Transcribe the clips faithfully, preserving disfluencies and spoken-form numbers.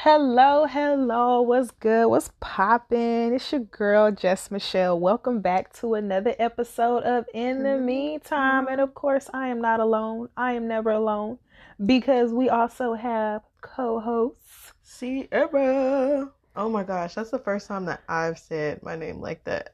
Hello, hello. What's good? What's poppin'? It's your girl, Jess Michelle. Welcome back to another episode of In the Meantime. And of course, I am not alone. I am never alone because we also have co-hosts. Sierra. Oh my gosh, that's the first time that I've said my name like that.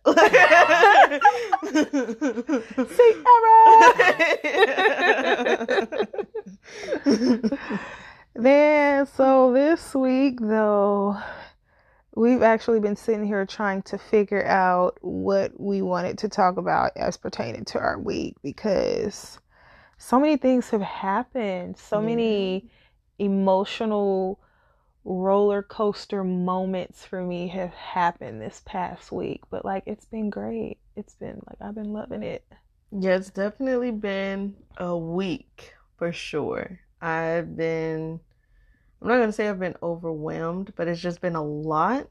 Sierra. Man, so this week though, we've actually been sitting here trying to figure out what we wanted to talk about as pertaining to our week because so many things have happened, so yeah. many emotional roller coaster moments for me have happened this past week, but like it's been great. It's been like I've been loving it. Yeah, it's definitely been a week for sure. I've been, I'm not going to say I've been overwhelmed, but it's just been a lot.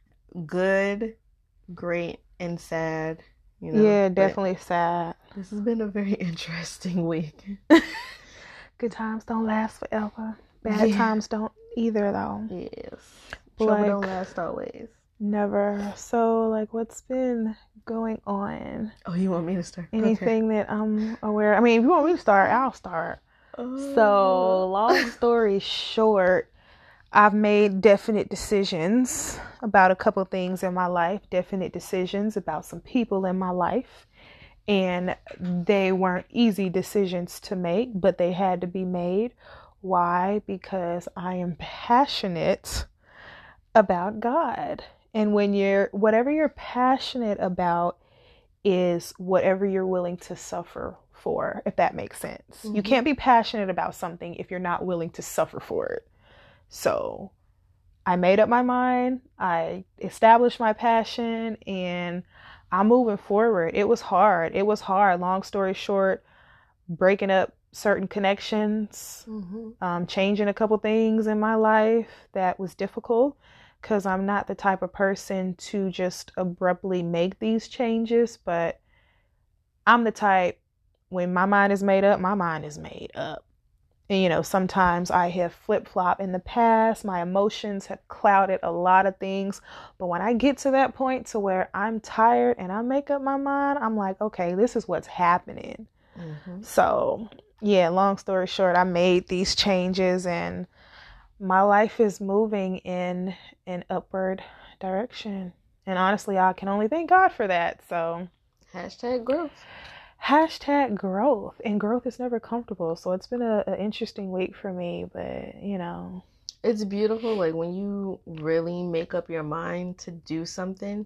Good, great, and sad. You know, yeah, definitely sad. This has been a very interesting week. Good times don't last forever. Bad yeah. times don't either, though. Yes. Trouble like, don't last always. Never. So, like, what's been going on? Oh, you want me to start? Anything okay. that I'm aware? I mean, if you want me to start, I'll start. Oh. So, long story short, I've made definite decisions about a couple things in my life, definite decisions about some people in my life. And they weren't easy decisions to make, but they had to be made. Why? Because I am passionate about God. And when you're, whatever you're passionate about is whatever you're willing to suffer for, if that makes sense. Mm-hmm. You can't be passionate about something if you're not willing to suffer for it. So I made up my mind, I established my passion, and I'm moving forward. It was hard. It was hard. Long story short, breaking up certain connections, mm-hmm. um, changing a couple things in my life that was difficult because I'm not the type of person to just abruptly make these changes, but I'm the type, when my mind is made up, my mind is made up. And, you know, sometimes I have flip-flopped in the past. My emotions have clouded a lot of things. But when I get to that point to where I'm tired and I make up my mind, I'm like, okay, this is what's happening. Mm-hmm. So, yeah, long story short, I made these changes and my life is moving in an upward direction. And honestly, I can only thank God for that. So, hashtag growth. Hashtag growth. And growth is never comfortable. So it's been a, a interesting week for me, but you know. It's beautiful, like when you really make up your mind to do something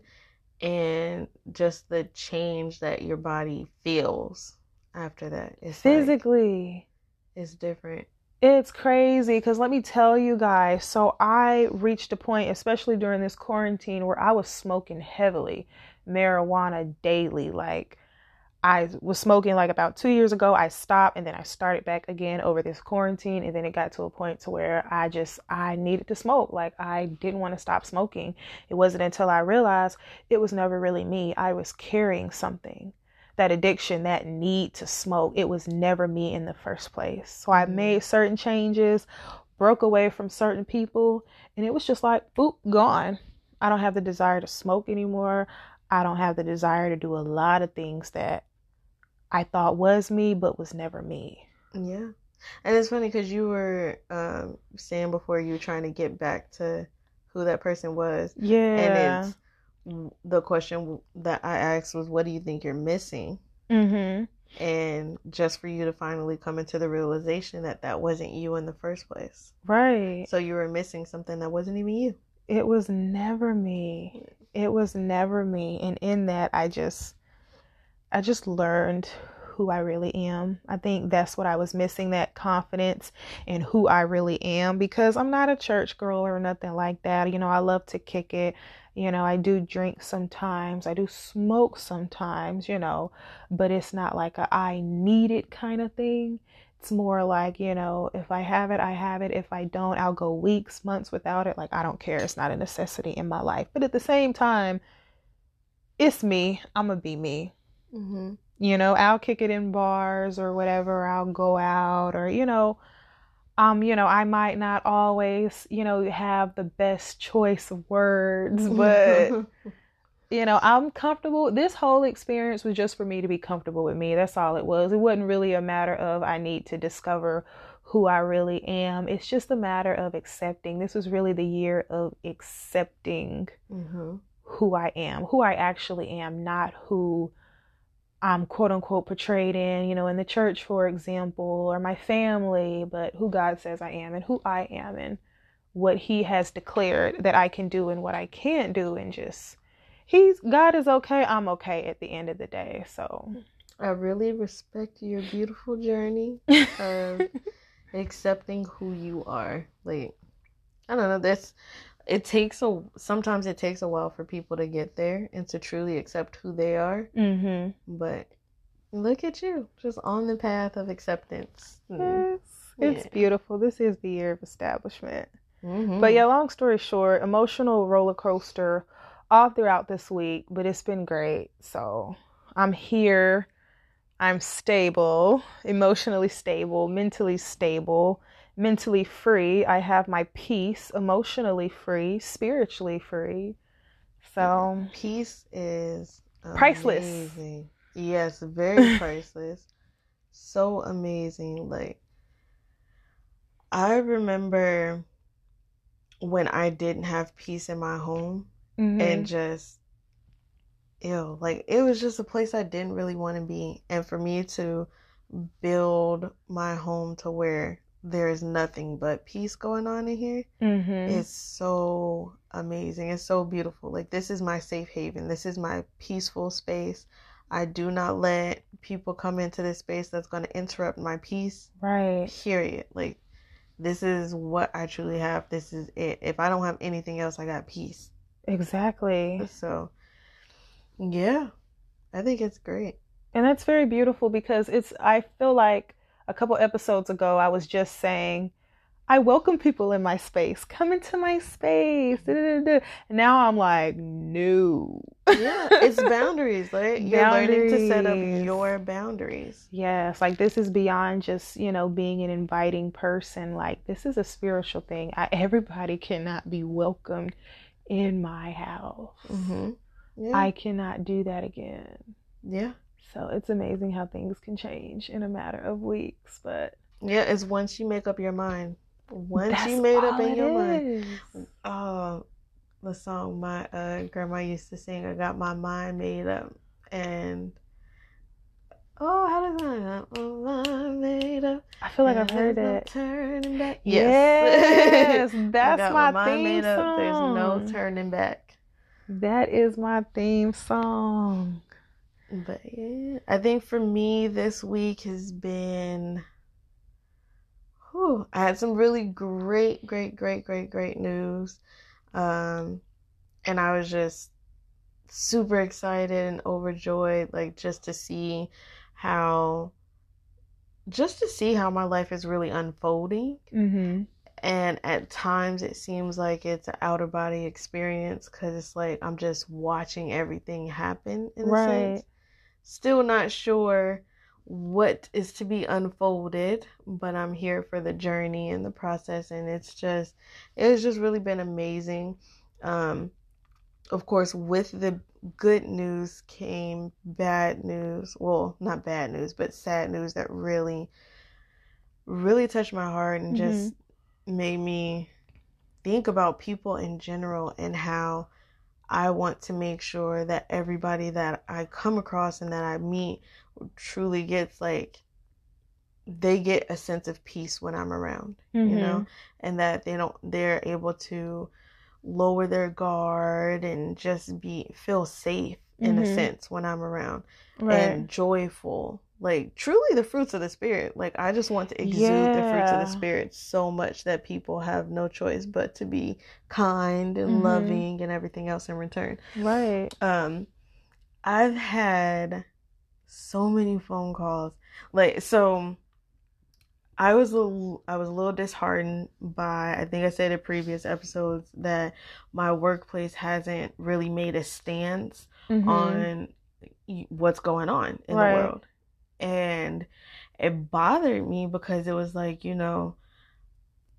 and just the change that your body feels after that. It's physically. Like, it's different. It's crazy because let me tell you guys, so I reached a point, especially during this quarantine, where I was smoking heavily, marijuana daily, like I was smoking like about two years ago. I stopped and then I started back again over this quarantine. And then it got to a point to where I just, I needed to smoke. Like I didn't want to stop smoking. It wasn't until I realized it was never really me. I was carrying something, that addiction, that need to smoke. It was never me in the first place. So I made certain changes, broke away from certain people, and it was just like, boop, gone. I don't have the desire to smoke anymore. I don't have the desire to do a lot of things that I thought was me, but was never me. Yeah. And it's funny because you were um, saying before you were trying to get back to who that person was. Yeah. And it's the question that I asked was, what do you think you're missing? Mm-hmm. And just for you to finally come into the realization that that wasn't you in the first place. Right. So you were missing something that wasn't even you. It was never me. It was never me. And in that, I just... I just learned who I really am. I think that's what I was missing, that confidence in who I really am, because I'm not a church girl or nothing like that. You know, I love to kick it. You know, I do drink sometimes. I do smoke sometimes, you know, but it's not like a I need it kind of thing. It's more like, you know, if I have it, I have it. If I don't, I'll go weeks, months without it. Like, I don't care. It's not a necessity in my life. But at the same time, it's me. I'm going to be me. Mm-hmm. You know, I'll kick it in bars or whatever. I'll go out or, you know, Um, you know, I might not always, you know, have the best choice of words, but you know, I'm comfortable. This whole experience was just for me to be comfortable with me. That's all it was. It wasn't really a matter of I need to discover who I really am. It's just a matter of accepting. This was really the year of accepting Mm-hmm. who I am, who I actually am, not who I'm quote unquote portrayed in, you know, in the church, for example, or my family, but who God says I am and who I am and what He has declared that I can do and what I can't do. And just, He's, God is okay. I'm okay at the end of the day. So I really respect your beautiful journey of accepting who you are. Like, I don't know, that's, it takes a, sometimes it takes a while for people to get there and to truly accept who they are. mm-hmm. But look at you, just on the path of acceptance. Yes, it's Yeah. beautiful. This is the year of establishment. Mm-hmm. But yeah, long story short, emotional roller coaster all throughout this week, but it's been great. So I'm here. I'm stable, emotionally stable, mentally stable, mentally free. I have my peace, emotionally free, spiritually free. So Peace is priceless. amazing. Yes, very priceless. So amazing. Like, I remember when I didn't have peace in my home mm-hmm. and just, ew, like it was just a place I didn't really want to be. And for me to build my home to where there is nothing but peace going on in here, mm-hmm. is so amazing. It's so beautiful. Like, this is my safe haven. This is my peaceful space. I do not let people come into this space that's going to interrupt my peace. Right. Period. Like, this is what I truly have. This is it. If I don't have anything else, I got peace. Exactly. So, yeah, I think it's great. And that's very beautiful because it's, I feel like a couple episodes ago, I was just saying, I welcome people in my space. Come into my space. Da, da, da. And now I'm like, no. Yeah, it's boundaries. Like, you're Boundaries. learning to set up your boundaries. Yes, like this is beyond just, you know, being an inviting person. Like, this is a spiritual thing. I, everybody cannot be welcomed in my house. Mm-hmm. Yeah. I cannot do that again. Yeah. So it's amazing how things can change in a matter of weeks. But yeah, it's once you make up your mind. Once that's you made up all in it your is. mind. Uh, the song my uh, grandma used to sing, I got my mind made up. And oh, how does that? I got my mind made up. I feel like and I've heard there's no it. turning back. Yes, Yes. that's I got my, my mind theme made up. song. There's no turning back. That is my theme song. But yeah, I think for me this week has been, whew, I had some really great, great, great, great, great news. Um, and I was just super excited and overjoyed, like just to see how, just to see how my life is really unfolding. Mm-hmm. And at times it seems like it's an outer body experience because it's like I'm just watching everything happen in a Right. sense. Still not sure what is to be unfolded, but I'm here for the journey and the process, and it's just, it's just really been amazing. Um, of course, with the good news came bad news. Well, not bad news, but sad news that really, really touched my heart and Mm-hmm. just made me think about people in general and how I want to make sure that everybody that I come across and that I meet truly gets, like, they get a sense of peace when I'm around, Mm-hmm. you know, and that they don't, they're able to lower their guard and just be, feel safe in Mm-hmm. a sense when I'm around, Right. and joyful, like truly the fruits of the spirit. Like, I just want to exude Yeah. the fruits of the spirit so much that people have no choice but to be kind and Mm-hmm. loving and everything else in return. Right. Um, I've had so many phone calls. Like, so I was a little, I was a little disheartened by, I think I said in previous episodes that my workplace hasn't really made a stance Mm-hmm. on what's going on in Right. the world. And it bothered me because it was like, you know,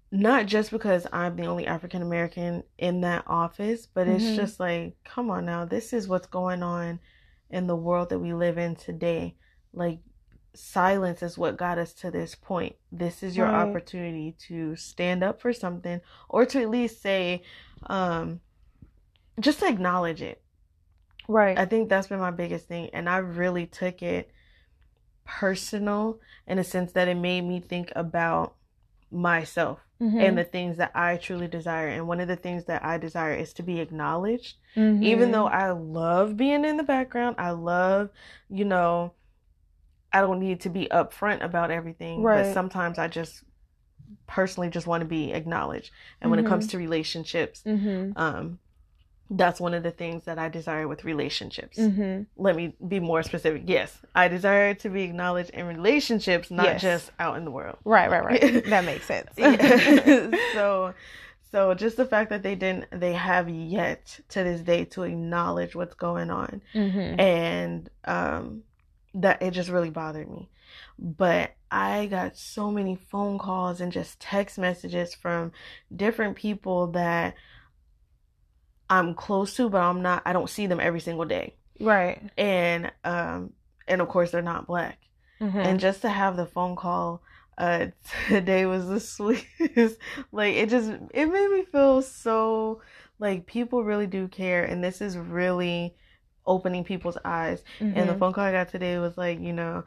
not just because I'm the only African American in that office, but it's Mm-hmm. just like, come on now, this is what's going on in the world that we live in today. Like, silence is what got us to this point. This is your Right. opportunity to stand up for something, or to at least say, um, just to acknowledge it. Right. I think that's been my biggest thing. And I really took it personal in a sense that it made me think about myself Mm-hmm. and the things that I truly desire. And one of the things that I desire is to be acknowledged. Mm-hmm. Even though I love being in the background, I love, you know, I don't need to be upfront about everything, Right. but sometimes I just personally just want to be acknowledged. And Mm-hmm. when it comes to relationships, Mm-hmm. um, that's one of the things that I desire with relationships. Mm-hmm. Let me be more specific. Yes, I desire to be acknowledged in relationships, not Yes. just out in the world. Right, right, right. That makes sense. so, so just the fact that they didn't, they have yet to this day to acknowledge what's going on, Mm-hmm. and um, that it just really bothered me. But I got so many phone calls and just text messages from different people that I'm close to, but I'm not, I don't see them every single day. Right. And, um, and of course they're not Black. Mm-hmm. And just to have the phone call, uh, today was the sweetest. Like, it just, it made me feel so, like, people really do care. And this is really opening people's eyes. Mm-hmm. And the phone call I got today was like, you know,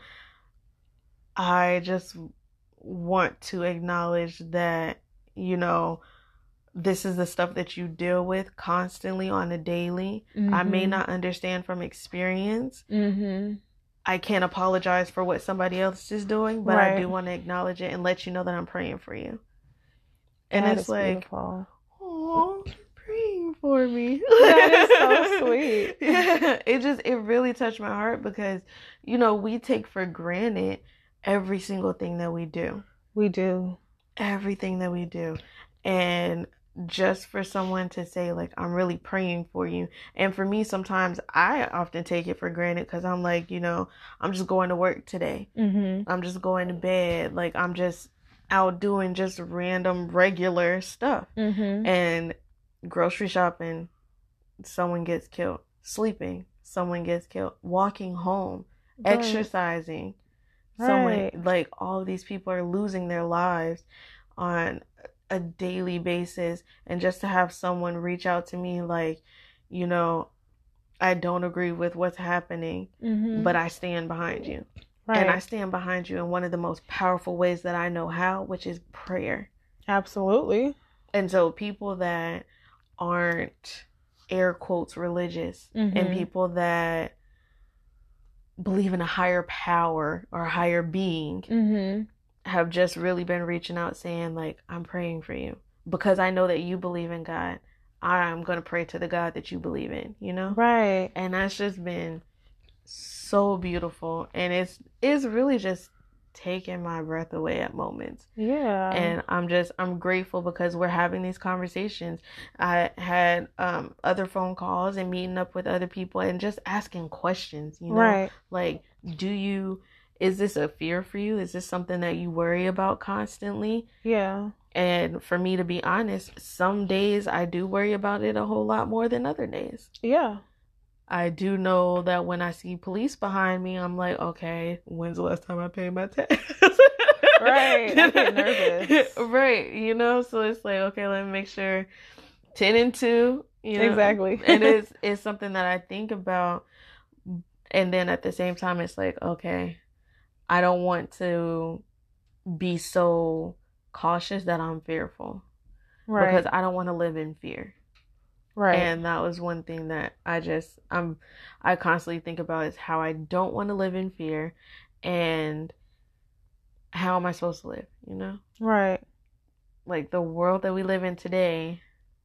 I just want to acknowledge that, you know, this is the stuff that you deal with constantly on a daily. Mm-hmm. I may not understand from experience. Mm-hmm. I can't apologize for what somebody else is doing, but Right. I do want to acknowledge it and let you know that I'm praying for you. And That it's is like, beautiful. oh, you're praying for me. That is so sweet. Yeah, it just, it really touched my heart because, you know, we take for granted every single thing that we do. We do. Everything that we do. And just for someone to say, like, I'm really praying for you. And for me, sometimes I often take it for granted because I'm like, you know, I'm just going to work today. Mm-hmm. I'm just going to bed. Like, I'm just out doing just random, regular stuff. Mm-hmm. And grocery shopping, someone gets killed. Sleeping, someone gets killed. Walking home, Right. exercising. Right. Someone, like, all of these people are losing their lives on a daily basis. And just to have someone reach out to me like, you know, I don't agree with what's happening, Mm-hmm. but I stand behind you. Right. And I stand behind you in one of the most powerful ways that I know how, which is prayer. Absolutely. And so people that aren't, air quotes, religious, Mm-hmm. and people that believe in a higher power or a higher being, Mm-hmm. have just really been reaching out saying, like, I'm praying for you because I know that you believe in God. I'm going to pray to the God that you believe in, you know? Right. And that's just been so beautiful. And it's, it's really just taking my breath away at moments. Yeah. And I'm just, I'm grateful because we're having these conversations. I had um, other phone calls and meeting up with other people and just asking questions, you know? Right. Like, do you, is this a fear for you? Is this something that you worry about constantly? Yeah. And for me to be honest, some days I do worry about it a whole lot more than other days. Yeah. I do know that when I see police behind me, I'm like, okay, when's the last time I paid my tax? Right. I get nervous. Right. You know, so it's like, okay, let me make sure ten and two, you know. Exactly. And it's, it's something that I think about. And then at the same time, it's like, okay, I don't want to be so cautious that I'm fearful. Right. Because I don't want to live in fear. Right. And that was one thing that I just, I'm, I constantly think about is how I don't want to live in fear and how am I supposed to live, you know? Right. Like the world that we live in today,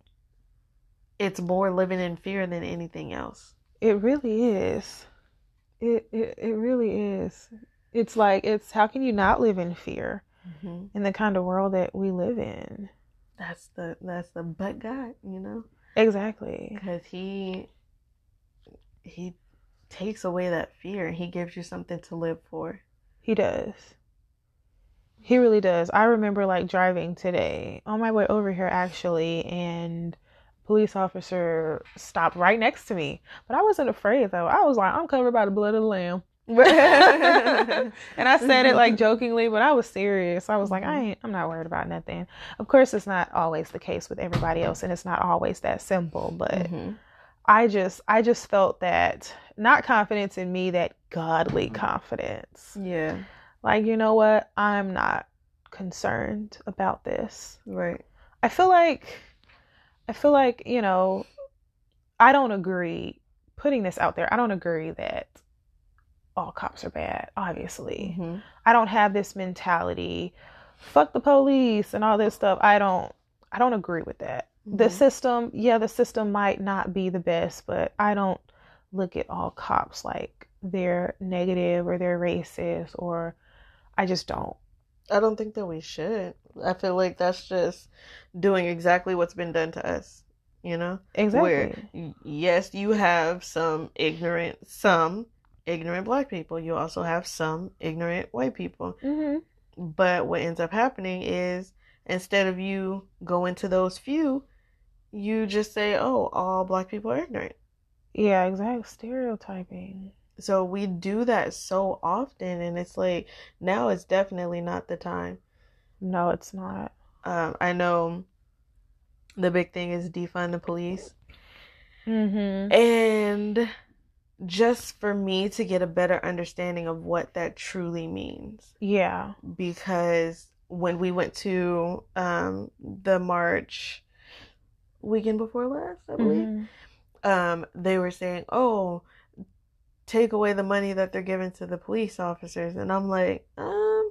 it's more living in fear than anything else. It really is. It, it, it really is. It's like, it's, how can you not live in fear Mm-hmm. in the kind of world that we live in? That's the, that's the, but God, you know? Exactly. Because he, he takes away that fear and he gives you something to live for. He does. He really does. I remember like driving today on my way over here actually, and police officer stopped right next to me. But I wasn't afraid though. I was like, I'm covered by the blood of the lamb. And I said it like jokingly, but I was serious. I was like, I ain't, I'm not worried about nothing. Of course, it's not always the case with everybody else, and it's not always that simple. But mm-hmm. I just, I just felt that not confidence in me, that godly confidence. Yeah. Like, you know what? I'm not concerned about this. Right. I feel like, I feel like, you know, I don't agree, putting this out there, I don't agree that all cops are bad, obviously. Mm-hmm. I don't have this mentality, fuck the police and all this stuff. I don't, I don't agree with that. Mm-hmm. The system, yeah, the system might not be the best, but I don't look at all cops like they're negative or they're racist, or I just don't. I don't think that we should. I feel like that's just doing exactly what's been done to us, you know? Exactly. Where, yes, you have some ignorant, some ignorant black people. You also have some ignorant white people. Mm-hmm. But what ends up happening is, instead of you going to those few, you just say, oh, all black people are ignorant. Yeah, exactly. Stereotyping. So we do that so often, and it's like, now it's definitely not the time. No, it's not. Um, I know the big thing is defund the police. Mm-hmm. And just for me to get a better understanding of what that truly means. Yeah. Because when we went to um, the march weekend before last, I believe, mm-hmm. um, they were saying, oh, take away the money that they're giving to the police officers. And I'm like, um,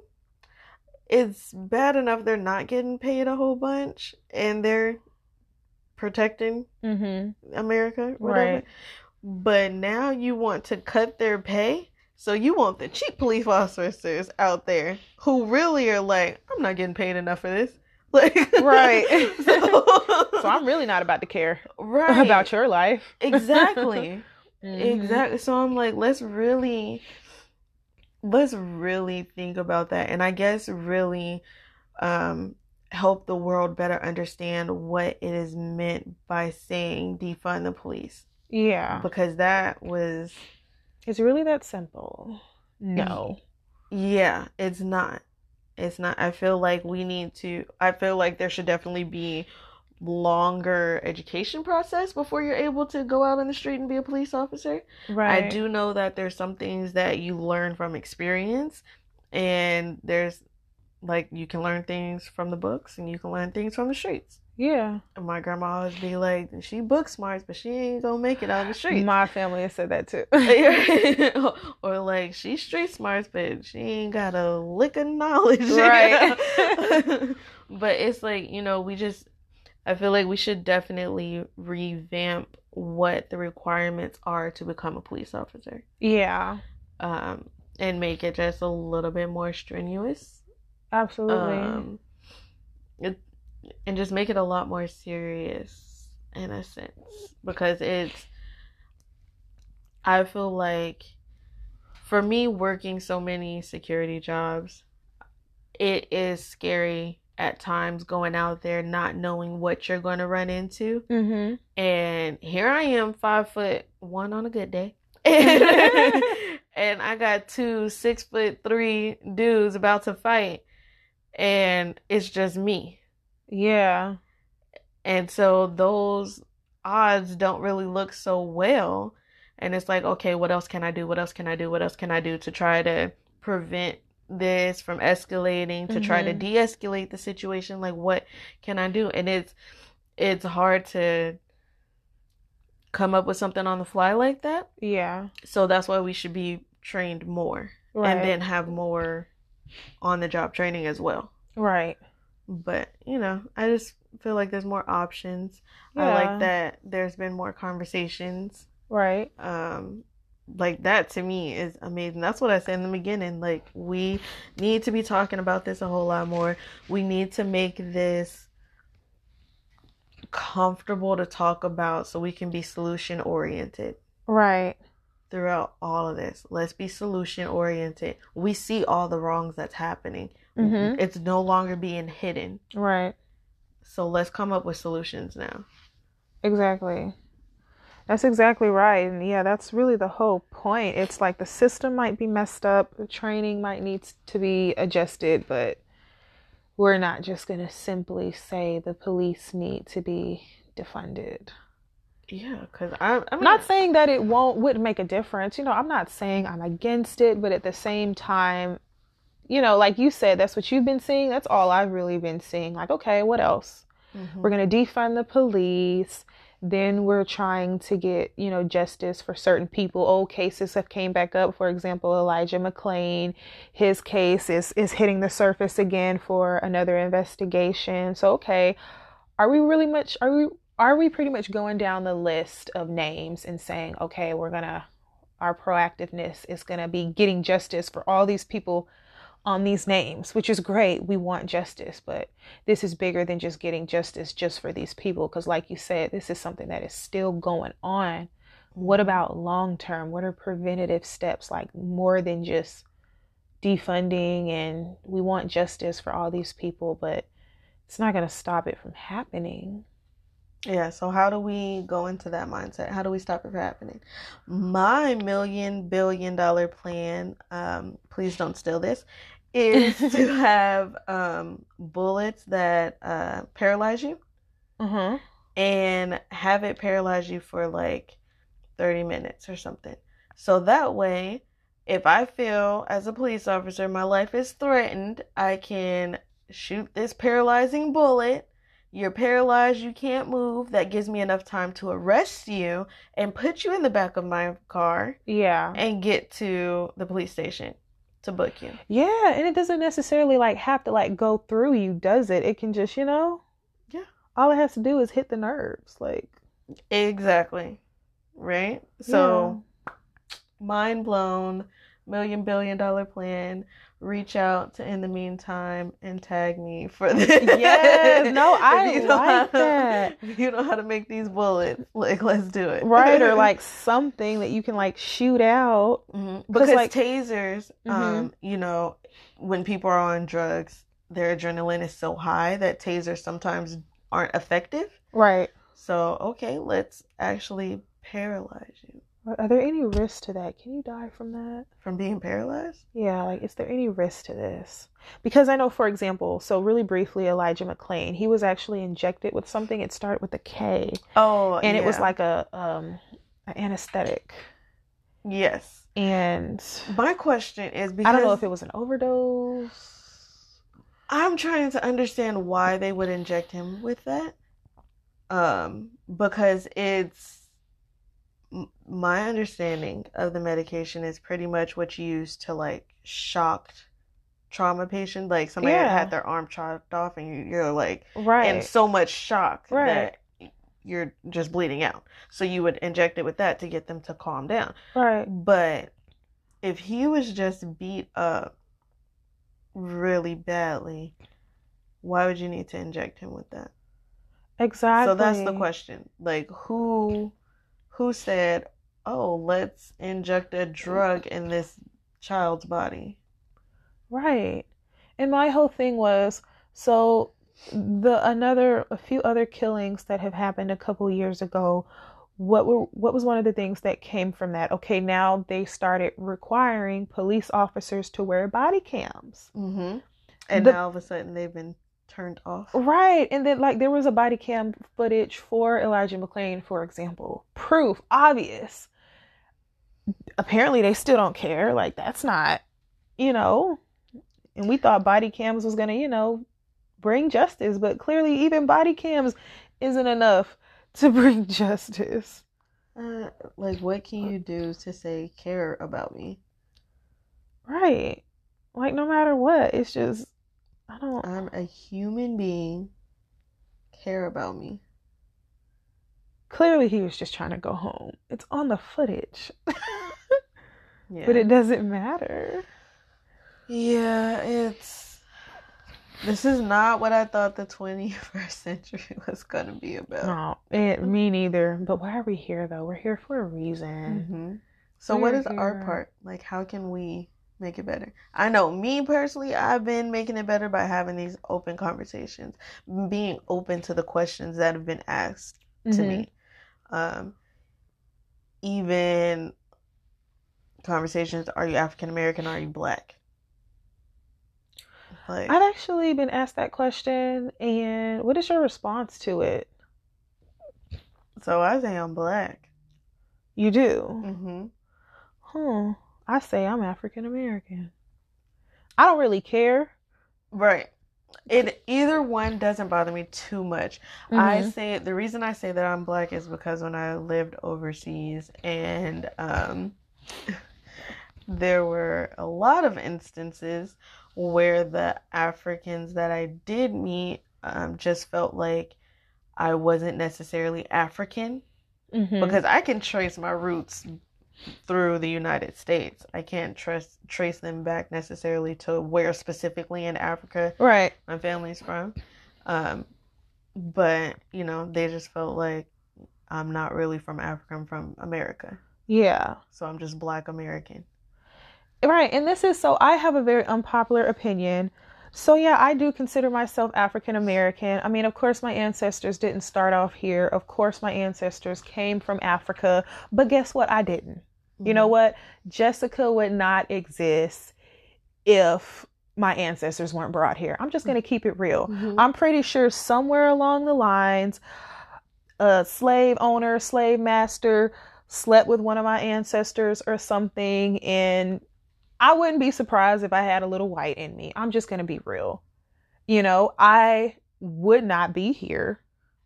it's bad enough they're not getting paid a whole bunch and they're protecting mm-hmm. America, whatever. Right. But now you want to cut their pay? So you want the cheap police officers out there who really are like, I'm not getting paid enough for this. Like, right. so, so I'm really not about to care right. about your life. Exactly. Mm-hmm. Exactly. So I'm like, let's really, let's really think about that. And I guess really um, help the world better understand what it is meant by saying defund the police. Yeah. Because that was... It's really that simple. No. Yeah, it's not. It's not. I feel like we need to... I feel like there should definitely be longer education process before you're able to go out on the street and be a police officer. Right. I do know that there's some things that you learn from experience, and there's like you can learn things from the books and you can learn things from the streets. Yeah. And my grandma always be like, she book smarts, but she ain't gonna make it out on the streets. My family has said that too. Or like, she's street smarts, but she ain't got a lick of knowledge. Right. But it's like, you know, we just, I feel like we should definitely revamp what the requirements are to become a police officer. Yeah. Um, and make it just a little bit more strenuous. Absolutely. Um, it, and just make it a lot more serious in a sense. Because it's, I feel like, for me, working so many security jobs, it is scary at times going out there not knowing what you're going to run into. Mm-hmm. And here I am, five foot one on a good day. And, and I got two six foot three dudes about to fight. And it's just me. Yeah. And so those odds don't really look so well. And it's like, okay, what else can I do? What else can I do? What else can I do to try to prevent this from escalating, to mm-hmm. try to de-escalate the situation? Like, what can I do? And it's it's hard to come up with something on the fly like that. Yeah. So that's why we should be trained more. Right. And then have more on the job training as well. Right. But, you know, I just feel like there's more options. Yeah. I like that there's been more conversations. Right. Um, like that to me is amazing. That's what I said in the beginning. Like, we need to be talking about this a whole lot more. We need to make this comfortable to talk about so we can be solution oriented. Right. Throughout all of this, let's be solution oriented. We see all the wrongs that's happening. Mm-hmm. It's no longer being hidden. Right. So let's come up with solutions now. Exactly. That's exactly right. And yeah, that's really the whole point. It's like the system might be messed up, the training might need to be adjusted, but we're not just going to simply say the police need to be defunded. Yeah, because I'm, I'm not saying that it won't would make a difference. You know, I'm not saying I'm against it, but at the same time, you know, like you said, that's what you've been seeing. That's all I've really been seeing. Like, okay, what else? Mm-hmm. We're going to defund the police. Then we're trying to get, you know, justice for certain people. Old cases have came back up. For example, Elijah McClain, his case is, is hitting the surface again for another investigation. So, okay, are we really much, are we, are we pretty much going down the list of names and saying, okay, we're going to, our proactiveness is going to be getting justice for all these people on these names, which is great. We want justice, but this is bigger than just getting justice just for these people. Because like you said, this is something that is still going on. Mm-hmm. What about long term? What are preventative steps, like more than just defunding and we want justice for all these people, but it's not going to stop it from happening. Yeah, so how do we go into that mindset? How do we stop it from happening? My million billion dollar plan, um, please don't steal this, is to have um, bullets that uh, paralyze you. Mm-hmm. And have it paralyze you for like thirty minutes or something. So that way, if I feel as a police officer my life is threatened, I can shoot this paralyzing bullet. You're paralyzed, you can't move. That gives me enough time to arrest you and put you in the back of my car. Yeah. And get to the police station to book you. Yeah, and it doesn't necessarily like have to like go through you, does it? It can just, you know, yeah. All it has to do is hit the nerves, like. Exactly. Right? So, yeah. Mind blown, million billion dollar plan. Reach out to In the Meantime and tag me for this. Yes, no, I like to, that. If you know how to make these bullets, like, let's do it. Right, or like something that you can like shoot out. Mm-hmm. Because like, tasers, mm-hmm. um, you know, when people are on drugs, their adrenaline is so high that tasers sometimes aren't effective. Right. So, okay, let's actually paralyze you. Are there any risks to that? Can you die from that? From being paralyzed? Yeah, like, is there any risk to this? Because I know, for example, so really briefly, Elijah McClain, he was actually injected with something. It started with a K. Oh, And yeah. it was like a um, an anesthetic. Yes. And my question is because I don't know if it was an overdose. I'm trying to understand why they would inject him with that. Um, because it's my understanding of the medication is pretty much what's used to like shocked trauma patient, like somebody yeah. that had their arm chopped off and you're like right. in so much shock right. that you're just bleeding out. So you would inject it with that to get them to calm down. Right. But if he was just beat up really badly, why would you need to inject him with that? Exactly. So that's the question. Like who Who said, oh, let's inject a drug in this child's body? Right. And my whole thing was, so the another, a few other killings that have happened a couple years ago, what were, what was one of the things that came from that? Okay, now they started requiring police officers to wear body cams. Mm-hmm. And the, now all of a sudden they've been turned off. Right. And then like there was a body cam footage for Elijah McClain, for example. Proof, obvious. Apparently they still don't care. Like that's not, you know, and we thought body cams was going to, you know, bring justice, but clearly even body cams isn't enough to bring justice. Uh, like what can you do to say care about me? Right. Like no matter what, it's just I don't... I'm a human being. Care about me. Clearly he was just trying to go home. It's on the footage. Yeah. But it doesn't matter. Yeah, it's... This is not what I thought the twenty-first century was going to be about. No, it, me neither. But why are we here, though? We're here for a reason. Mm-hmm. So we're what is here. Our part? Like, how can we make it better. I know me personally, I've been making it better by having these open conversations, being open to the questions that have been asked to Mm-hmm. me. Um, even conversations, are you African American, are you Black? Like, I've actually been asked that question, and what is your response to it? so I say I'm Black. You do? Mm-hmm. Hmm. I say I'm African American. I don't really care. Right. It either one doesn't bother me too much. Mm-hmm. I say the reason I say that I'm Black is because when I lived overseas, and um, there were a lot of instances where the Africans that I did meet um, just felt like I wasn't necessarily African, Mm-hmm. because I can trace my roots through the United States. I can't trace trace them back necessarily to where specifically in Africa Right. my family's from. Um, but, you know, they just felt like I'm not really from Africa, I'm from America. Yeah. So I'm just Black American. Right. And this is so I have a very unpopular opinion. So yeah, I do consider myself African American. I mean, of course, my ancestors didn't start off here. Of course, my ancestors came from Africa. But guess what? I didn't. Mm-hmm. You know what? Jessica would not exist if my ancestors weren't brought here. I'm just going to keep it real. Mm-hmm. I'm pretty sure somewhere along the lines, a slave owner, slave master slept with one of my ancestors or something, and I wouldn't be surprised if I had a little white in me. I'm just going to be real. You know, I would not be here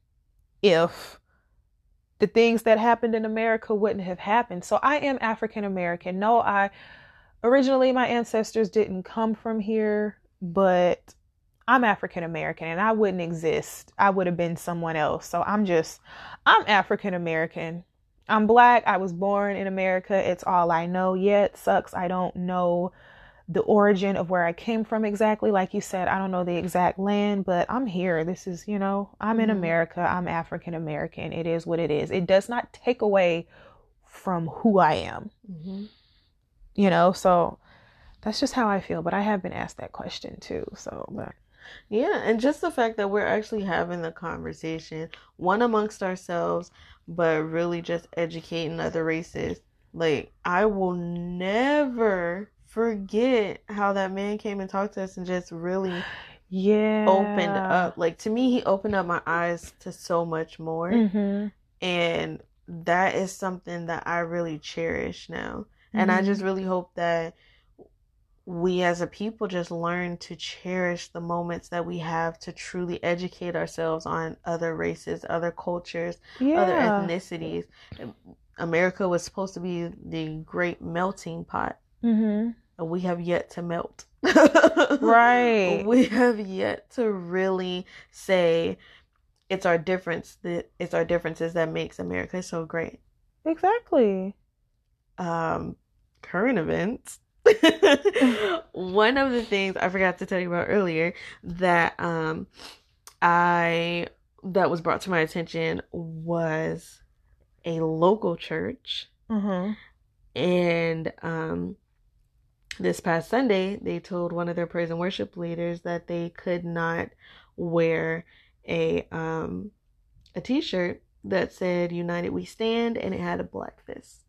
if the things that happened in America wouldn't have happened. So I am African American. No, I originally my ancestors didn't come from here, but I'm African American and I wouldn't exist. I would have been someone else. So I'm just, I'm African American. I'm Black. I was born in America. It's all I know. Yeah, it sucks. I don't know the origin of where I came from exactly. Like you said, I don't know the exact land, but I'm here. This is, you know, I'm mm-hmm. in America. I'm African American. It is what it is. It does not take away from who I am. Mm-hmm. You know, so that's just how I feel. But I have been asked that question too. So, but. Yeah, and just the fact that we're actually having the conversation, one amongst ourselves, but really just educating other races. Like, I will never forget how that man came and talked to us and just really yeah opened up. Like, to me, he opened up my eyes to so much more. Mm-hmm. And that is something that I really cherish now. Mm-hmm. And I just really hope that we as a people just learn to cherish the moments that we have to truly educate ourselves on other races, other cultures, yeah. other ethnicities. America was supposed to be the great melting pot. Mm-hmm. And we have yet to melt. Right. We have yet to really say it's our difference that it's our differences that makes America so great. Exactly. Um, current events. One of the things I forgot to tell you about earlier that um I that was brought to my attention was a local church. Mm-hmm. And um this past Sunday they told one of their praise and worship leaders that they could not wear a um a t-shirt that said United We Stand and it had a black fist.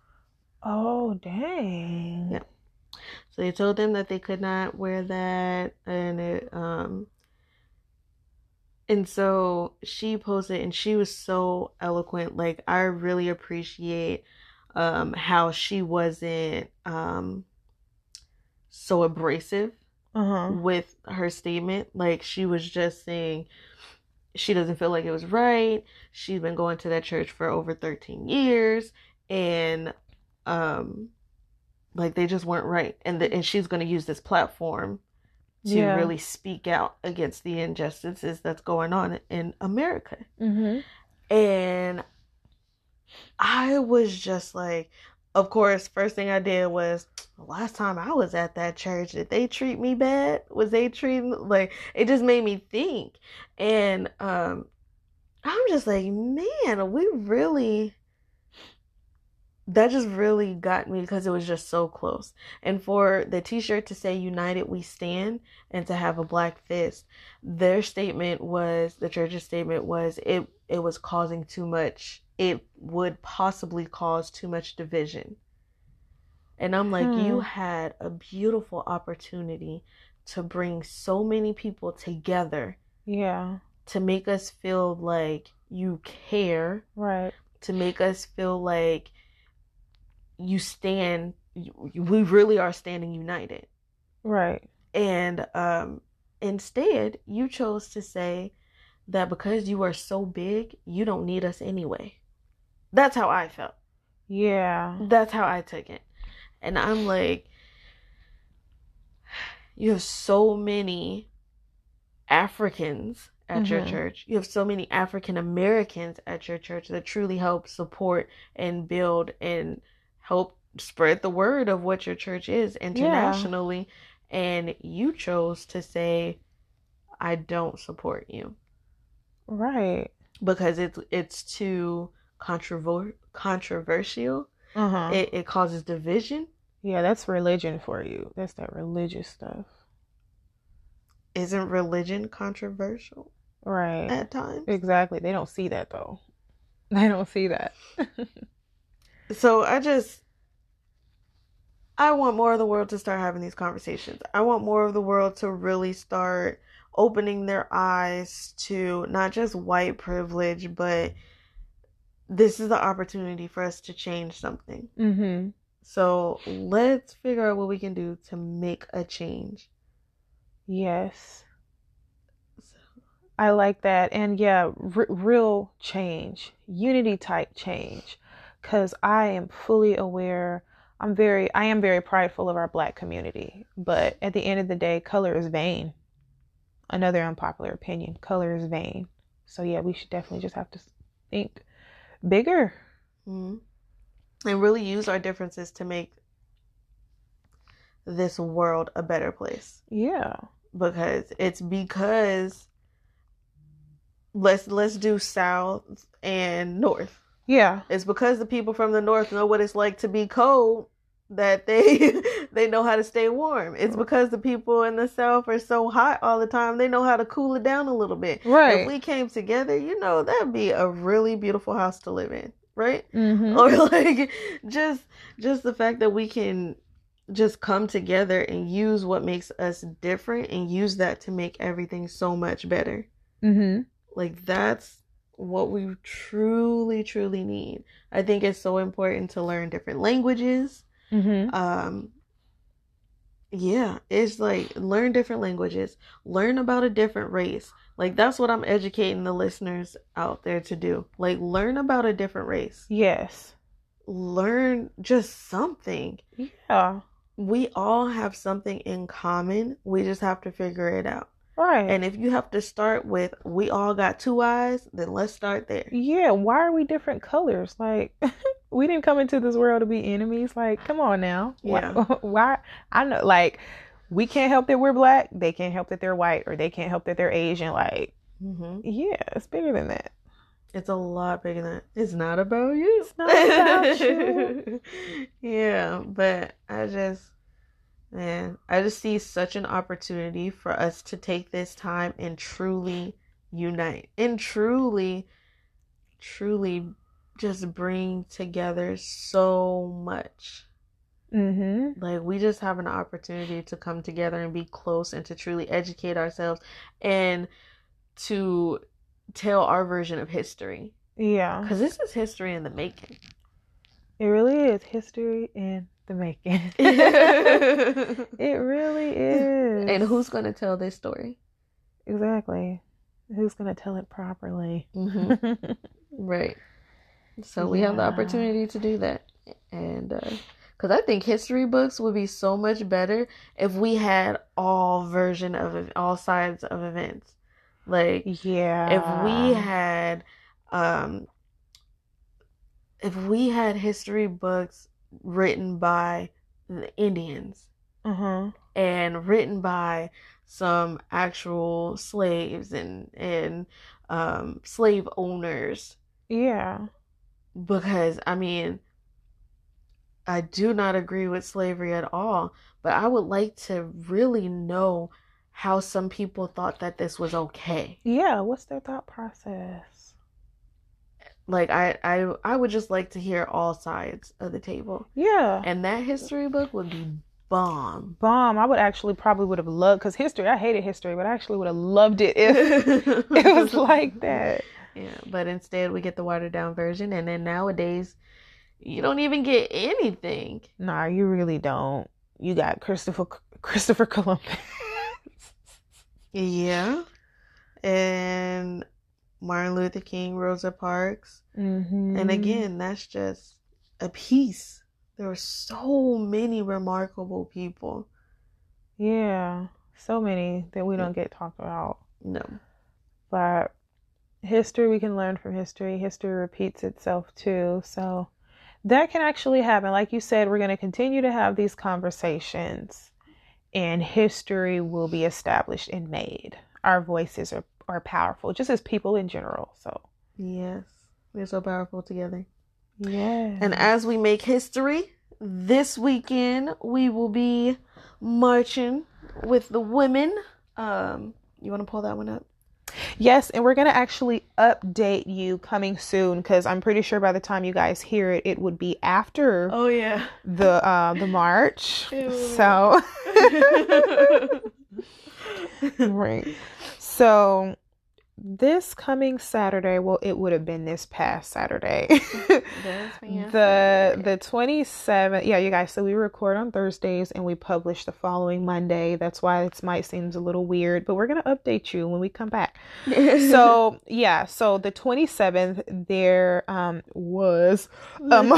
Oh, dang. Yeah. So they told them that they could not wear that, and it, um, and so she posted, and she was so eloquent. Like, I really appreciate, um, how she wasn't, um, so abrasive, uh-huh. with her statement. Like, she was just saying she doesn't feel like it was right. She's been going to that church for over thirteen years, and, um, like, they just weren't right. And the, and she's going to use this platform to yeah. really speak out against the injustices that's going on in America. Mm-hmm. And I was just like, of course, first thing I did was, the last time I was at that church, did they treat me bad? Was they treating, like, it just made me think. And um, I'm just like, man, we really... that just really got me because it was just so close. And for the t-shirt to say United We Stand and to have a black fist, their statement was, the church's statement was, it it was causing too much, it would possibly cause too much division. And I'm like, Hmm. you had a beautiful opportunity to bring so many people together. Yeah. To make us feel like you care. Right. To make us feel like you stand, we really are standing united. Right. And um, instead, you chose to say that because you are so big, you don't need us anyway. That's how I felt. Yeah. That's how I took it. And I'm like, you have so many Africans at mm-hmm. your church. You have so many African Americans at your church that truly help support and build and help spread the word of what your church is internationally. Yeah. And you chose to say, I don't support you. Right. Because it's it's too controver- controversial. Uh-huh. It, it causes division. Yeah, that's religion for you. That's that religious stuff. Isn't religion controversial? Right. At times. Exactly. They don't see that though. They don't see that. So I just, I want more of the world to start having these conversations. I want more of the world to really start opening their eyes to not just white privilege, but this is the opportunity for us to change something. Mm-hmm. So let's figure out what we can do to make a change. Yes. I like that. And yeah, r- real change, unity type change. Because I am fully aware, I'm very, I am very prideful of our Black community. But at the end of the day, color is vain. Another unpopular opinion, color is vain. So yeah, we should definitely just have to think bigger. Mm-hmm. And really use our differences to make this world a better place. Yeah. Because it's because let's let's do South and North. Yeah. It's because the people from the North know what it's like to be cold that they they know how to stay warm. It's because the people in the South are so hot all the time, they know how to cool it down a little bit. Right. If we came together, you know, that'd be a really beautiful house to live in, right? Mm-hmm. Or like just just the fact that we can just come together and use what makes us different and use that to make everything so much better. Mm-hmm. Like that's what we truly, truly need. I think it's so important to learn different languages. Mm-hmm. Um, yeah, it's like learn different languages, learn about a different race. Like that's what I'm educating the listeners out there to do. Like learn about a different race. Yes. Learn just something. Yeah. We all have something in common. We just have to figure it out. Right. And if you have to start with, we all got two eyes, then let's start there. Yeah. Why are we different colors? Like, we didn't come into this world to be enemies. Like, come on now. Yeah. Why? why I know, like, we can't help that we're Black. They can't help that they're white, or they can't help that they're Asian. Like, mm-hmm. Yeah, it's bigger than that. It's a lot bigger than that. It's not about you. It's not about you. Yeah, but I just, man, I just see such an opportunity for us to take this time and truly unite and truly, truly just bring together so much. Mm-hmm. Like we just have an opportunity to come together and be close and to truly educate ourselves and to tell our version of history. Yeah. Because this is history in the making. It really is history in the making. It really is. And who's going to tell this story? Exactly. Who's going to tell it properly? Mm-hmm. Right. So we yeah. have the opportunity to do that. And because uh, I think history books would be so much better if we had all version of all sides of events. Like, yeah, if we had, um, if we had history books written by the Indians, uh-huh. and written by some actual slaves and and um, slave owners, yeah, because I mean, I do not agree with slavery at all, but I would like to really know how some people thought that this was okay. Yeah, what's their thought process? Like I, I, I would just like to hear all sides of the table. Yeah. And that history book would be bomb. Bomb. I would actually probably would have loved, because history, I hated history, but I actually would have loved it if it was like that. Yeah, but instead we get the watered down version, and then nowadays you don't even get anything. Nah, you really don't. You got Christopher Christopher Columbus. Yeah. And Martin Luther King, Rosa Parks. Mm-hmm. And again, that's just a piece. There were so many remarkable people. Yeah, so many that we don't get talked about. No. But history, we can learn from history. History repeats itself too. So that can actually happen. Like you said, we're going to continue to have these conversations, and history will be established and made. Our voices are, are powerful, just as people in general. So yes, we're so powerful together. Yeah. And as we make history, this weekend we will be marching with the women. Um, you want to pull that one up? Yes, and we're going to actually update you coming soon, because I'm pretty sure by the time you guys hear it, it would be after oh yeah the uh, the march. Ew. So right. So this coming Saturday, well, it would have been this past Saturday. the the twenty-seventh. Yeah, you guys. So we record on Thursdays and we publish the following Monday. That's why it might seem a little weird, but we're gonna update you when we come back. So yeah. So the twenty-seventh, there um was um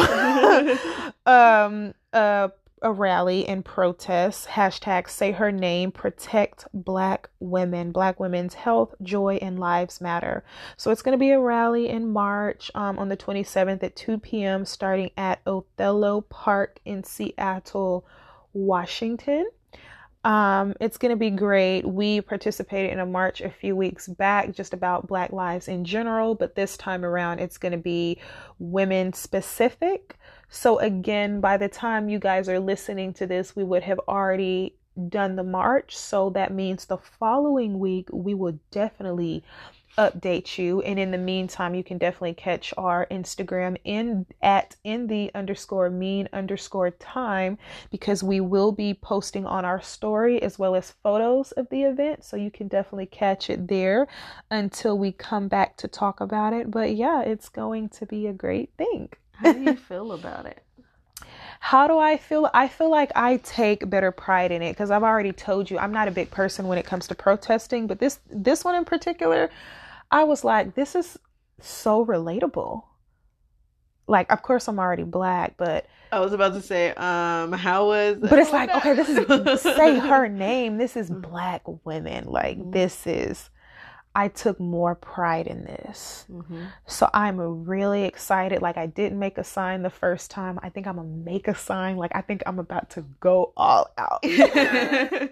um uh. a rally and protest, hashtag say her name, protect black women, black women's health, joy, and lives matter. So it's going to be a rally in March um, on the twenty-seventh at two p.m. starting at Othello Park in Seattle, Washington. Um, it's going to be great. We participated in a march a few weeks back just about Black lives in general, but this time around it's going to be women specific. So again, by the time you guys are listening to this, we would have already done the march. So that means the following week, we will definitely update you. And in the meantime, you can definitely catch our Instagram in at in the underscore mean underscore time, because we will be posting on our story as well as photos of the event. So you can definitely catch it there until we come back to talk about it. But yeah, it's going to be a great thing. How do you feel about it? How do I feel? I feel like I take better pride in it, because I've already told you I'm not a big person when it comes to protesting, but this this one in particular, I was like, this is so relatable. Like, of course, I'm already Black, but I was about to say, um, how was? But it's like, okay, this is say her name. This is Black women. Like, mm-hmm. this is. I took more pride in this. Mm-hmm. So I'm really excited. Like, I didn't make a sign the first time. I think I'm going to make a sign. Like, I think I'm about to go all out. Yes.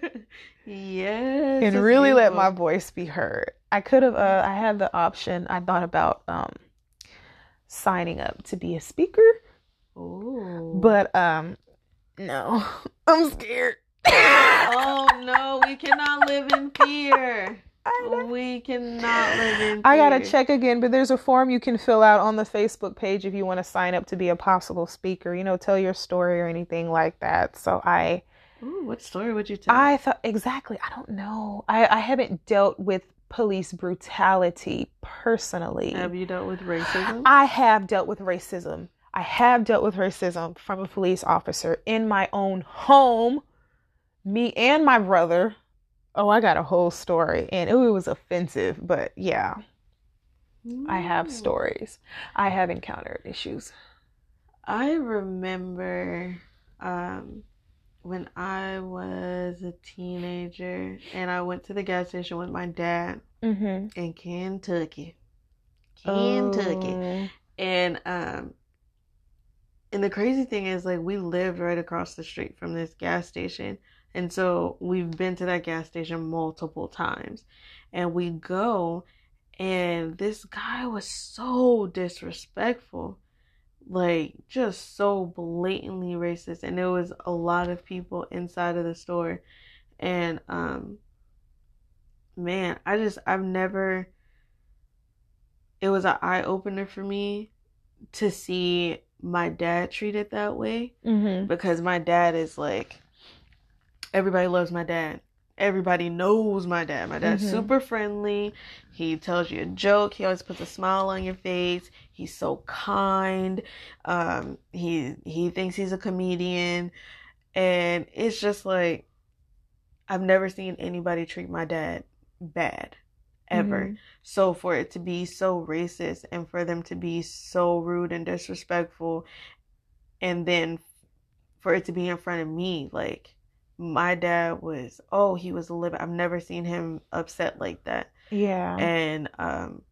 And really beautiful. Let my voice be heard. I could have, uh, I had the option. I thought about um, signing up to be a speaker. Ooh. But um, no, I'm scared. Oh, no, we cannot live in fear. We cannot live in fear. I gotta check again, but there's a form you can fill out on the Facebook page if you want to sign up to be a possible speaker, you know, tell your story or anything like that. So I Ooh, what story would you tell? I thought exactly I don't know. I, I haven't dealt with police brutality personally. Have you dealt with racism? I have dealt with racism. I have dealt with racism from a police officer in my own home. Me and my brother. Oh, I got a whole story, and it was offensive, but yeah, Ooh. I have stories. I have encountered issues. I remember um, when I was a teenager, and I went to the gas station with my dad mm-hmm. in Kentucky. Kentucky. Oh. And, um, and the crazy thing is, like, we lived right across the street from this gas station. And so we've been to that gas station multiple times, and we go, and this guy was so disrespectful. like just so blatantly racist, and there was a lot of people inside of the store, and um man, I just I've never it was an eye opener for me to see my dad treated that way, Mm-hmm. because my dad is like, everybody loves my dad. Everybody knows my dad. My dad's Mm-hmm. super friendly. He tells you a joke. He always puts a smile on your face. He's so kind. Um, he he thinks he's a comedian, and it's just like, I've never seen anybody treat my dad bad, ever. Mm-hmm. So for it to be so racist, and for them to be so rude and disrespectful, and then for it to be in front of me, like, my dad was, oh, he was living. I've never seen him upset like that. Yeah. And um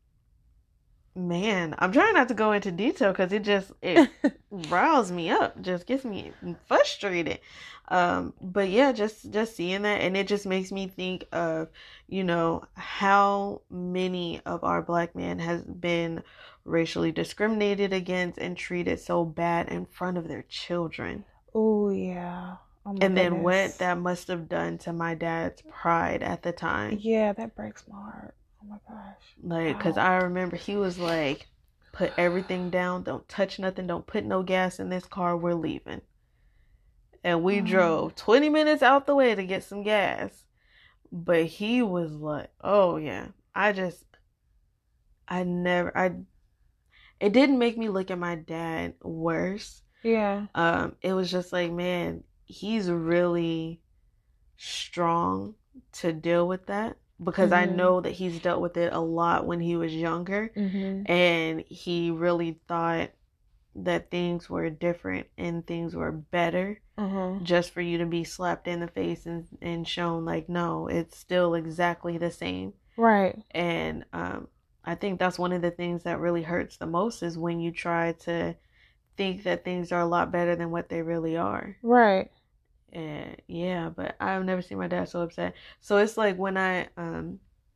man, I'm trying not to go into detail because it just it riles me up, just gets me frustrated. Um but yeah, just just seeing that, and it just makes me think of, you know, how many of our black men has been racially discriminated against and treated so bad in front of their children. Oh yeah. Oh my And then goodness. what that must have done to my dad's pride at the time. Yeah, that breaks my heart. Oh my gosh. Like, because Wow. I remember he was like, put everything down, don't touch nothing, don't put no gas in this car, we're leaving. And we Mm. drove twenty minutes out the way to get some gas. But he was like, oh yeah, I just, I never, I, it didn't make me look at my dad worse. Yeah. Um, it was just like, man, he's really strong to deal with that, because I Mhm. know that he's dealt with it a lot when he was younger, Mm-hmm. and he really thought that things were different and things were better, Mm-hmm. just for you to be slapped in the face and, and shown like, no, it's still exactly the same. Right. And um, I think that's one of the things that really hurts the most, is when you try to think that things are a lot better than what they really are. Right. And yeah, but I've never seen my dad so upset. So it's like, when I um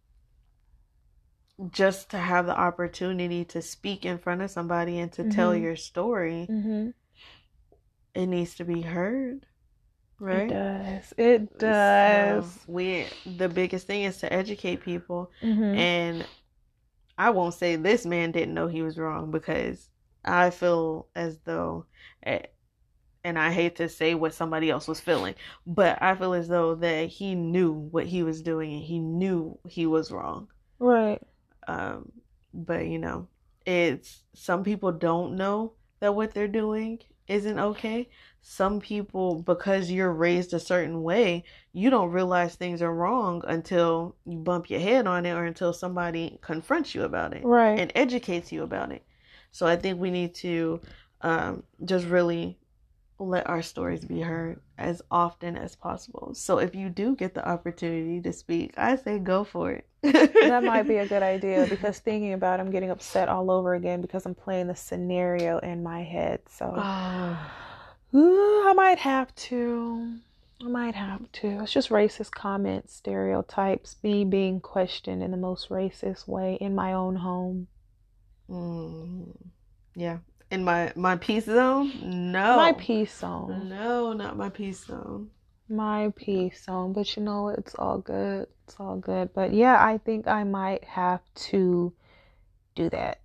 just to have the opportunity to speak in front of somebody and to Mhm. tell your story, Mm-hmm. it needs to be heard, right? It does. It does. So we the biggest thing is to educate people. Mm-hmm. And I won't say this man didn't know he was wrong, because I feel as though, and I hate to say what somebody else was feeling, but I feel as though that he knew what he was doing, and he knew he was wrong. Right. Um, but you know, it's, some people don't know that what they're doing isn't okay. Some people, because you're raised a certain way, you don't realize things are wrong until you bump your head on it, or until somebody confronts you about it, Right. and educates you about it. So I think we need to um, just really let our stories be heard as often as possible. So if you do get the opportunity to speak, I say go for it. That might be a good idea, because thinking about it, I'm getting upset all over again because I'm playing the scenario in my head. So Oh. Ooh, I might have to. I might have to. It's just racist comments, stereotypes, me being questioned in the most racist way in my own home. Mm. Yeah. In my my peace zone? No. My peace zone. No, not my peace zone. My peace zone. But you know, it's all good. It's all good. But yeah, I think I might have to do that.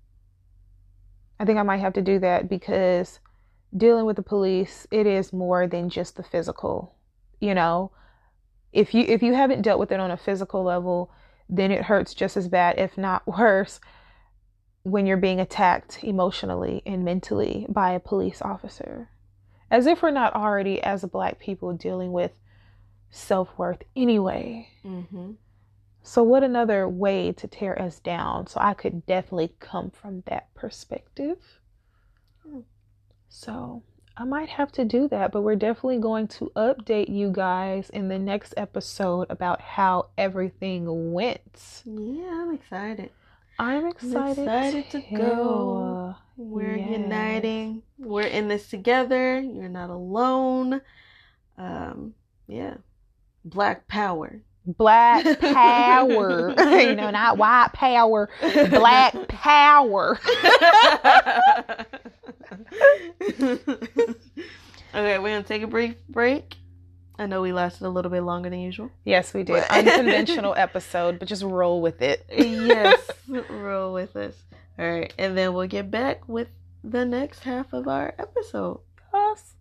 I think I might have to do that, because dealing with the police, it is more than just the physical. You know, if you if you haven't dealt with it on a physical level, then it hurts just as bad, if not worse, when you're being attacked emotionally and mentally by a police officer. As if we're not already, as a black people, dealing with self-worth anyway. Mm-hmm. So what another way to tear us down? So I could definitely come from that perspective. Mm. So I might have to do that, but we're definitely going to update you guys in the next episode about how everything went. Yeah, I'm excited. I'm excited, I'm excited to too. go. We're Yes. uniting. We're in this together. You're not alone. Um, yeah. Black power. Black power. You know, not white power. Black power. Okay, we're gonna take a brief break. I know we lasted a little bit longer than usual. Yes, we did. Unconventional episode, but just roll with it. Yes, roll with us. All right, and then we'll get back with the next half of our episode. Us.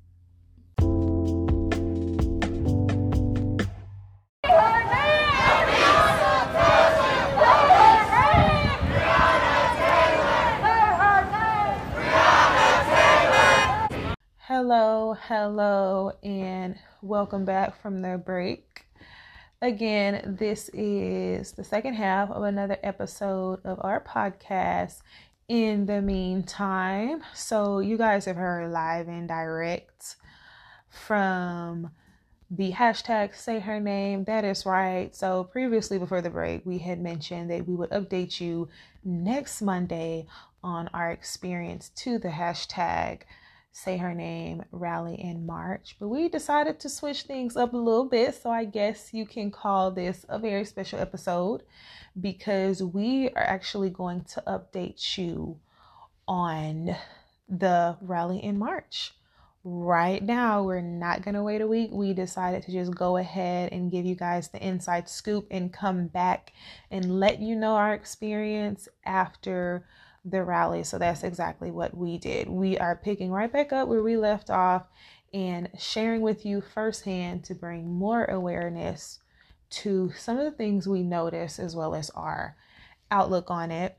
Hello, hello, and welcome back from the break. Again, this is the second half of another episode of our podcast, In the Meantime. So you guys have heard live and direct from the hashtag Say Her Name. That is right. So previously, before the break, we had mentioned that we would update you next Monday on our experience to the hashtag Say Her Name rally in March, but we decided to switch things up a little bit. So I guess you can call this a very special episode because we are actually going to update you on the rally in March. Right now, we're not going to wait a week. We decided to just go ahead and give you guys the inside scoop and come back and let you know our experience after the rally. So that's exactly what we did. We are picking right back up where we left off and sharing with you firsthand to bring more awareness to some of the things we notice as well as our outlook on it.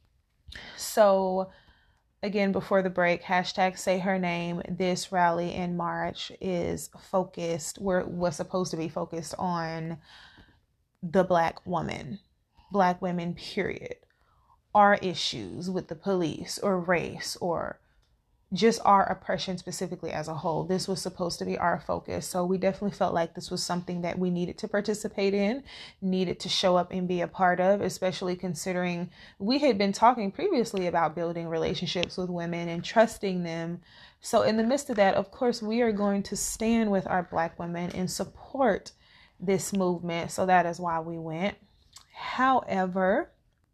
So again, before the break, hashtag Say Her Name. This rally in March is focused, where it was supposed to be focused on the Black woman, Black women, period. Our issues with the police or race or just our oppression specifically as a whole. This was supposed to be our focus. So we definitely felt like this was something that we needed to participate in, needed to show up and be a part of, especially considering we had been talking previously about building relationships with women and trusting them. So in the midst of that, of course, we are going to stand with our Black women and support this movement. So that is why we went. However,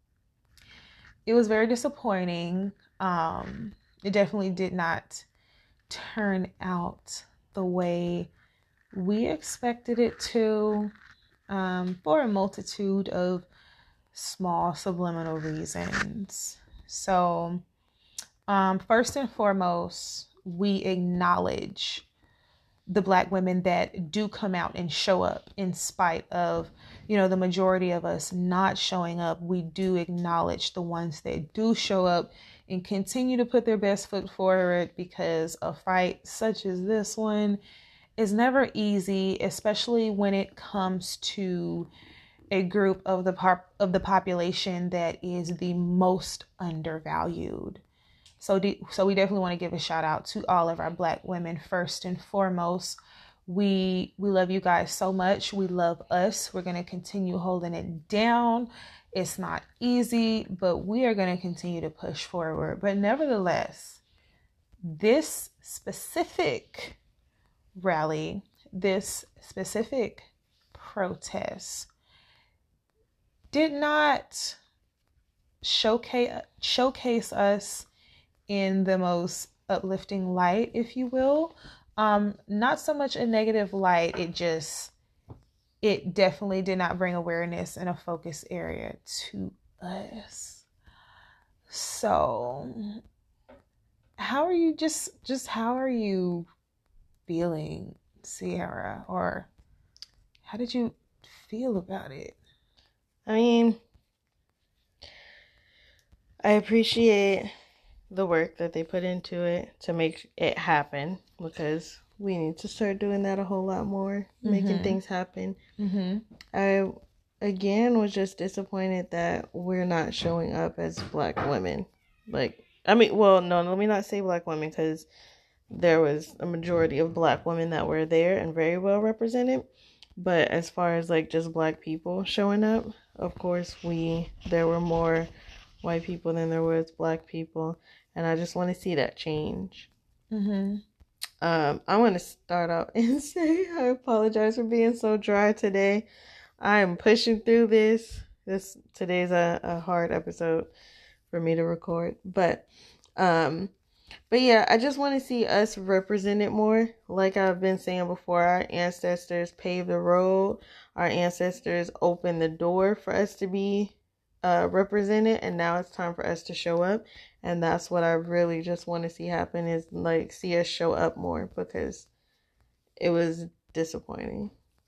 it was very disappointing. Um, it definitely did not turn out the way we expected it to, um, for a multitude of small subliminal reasons. So, um, first and foremost, we acknowledge the Black women that do come out and show up in spite of, you know, the majority of us not showing up. We do acknowledge the ones that do show up and continue to put their best foot forward, because a fight such as this one is never easy, especially when it comes to a group of the pop- of the population that is the most undervalued. So, de- so we definitely want to give a shout out to all of our Black women first and foremost. We we love you guys so much. We love us. We're going to continue holding it down. It's not easy, but we are going to continue to push forward. But nevertheless, this specific rally, this specific protest did not showcase showcase us in the most uplifting light, if you will. Um, not so much a negative light. It just, it definitely did not bring awareness in a focus area to us. So how are you just, just how are you feeling, Sierra? Or how did you feel about it? I mean, I appreciate the work that they put into it to make it happen, because we need to start doing that a whole lot more, mm-hmm. making things happen. Mm-hmm. I, again, was just disappointed that we're not showing up as Black women. Like, I mean, well, no, let me not say Black women, because there was a majority of Black women that were there and very well represented. But as far as like just Black people showing up, of course, we there were more white people than there was Black people. And I just want to see that change. Mm-hmm. Um, I want to start out and say I apologize for being so dry today. I am pushing through this. This today's a, a hard episode for me to record. But um, But yeah, I just want to see us represented more. Like I've been saying before, our ancestors paved the road. Our ancestors opened the door for us to be uh, represented. And now it's time for us to show up. And that's what I really just want to see happen is like see us show up more because it was disappointing.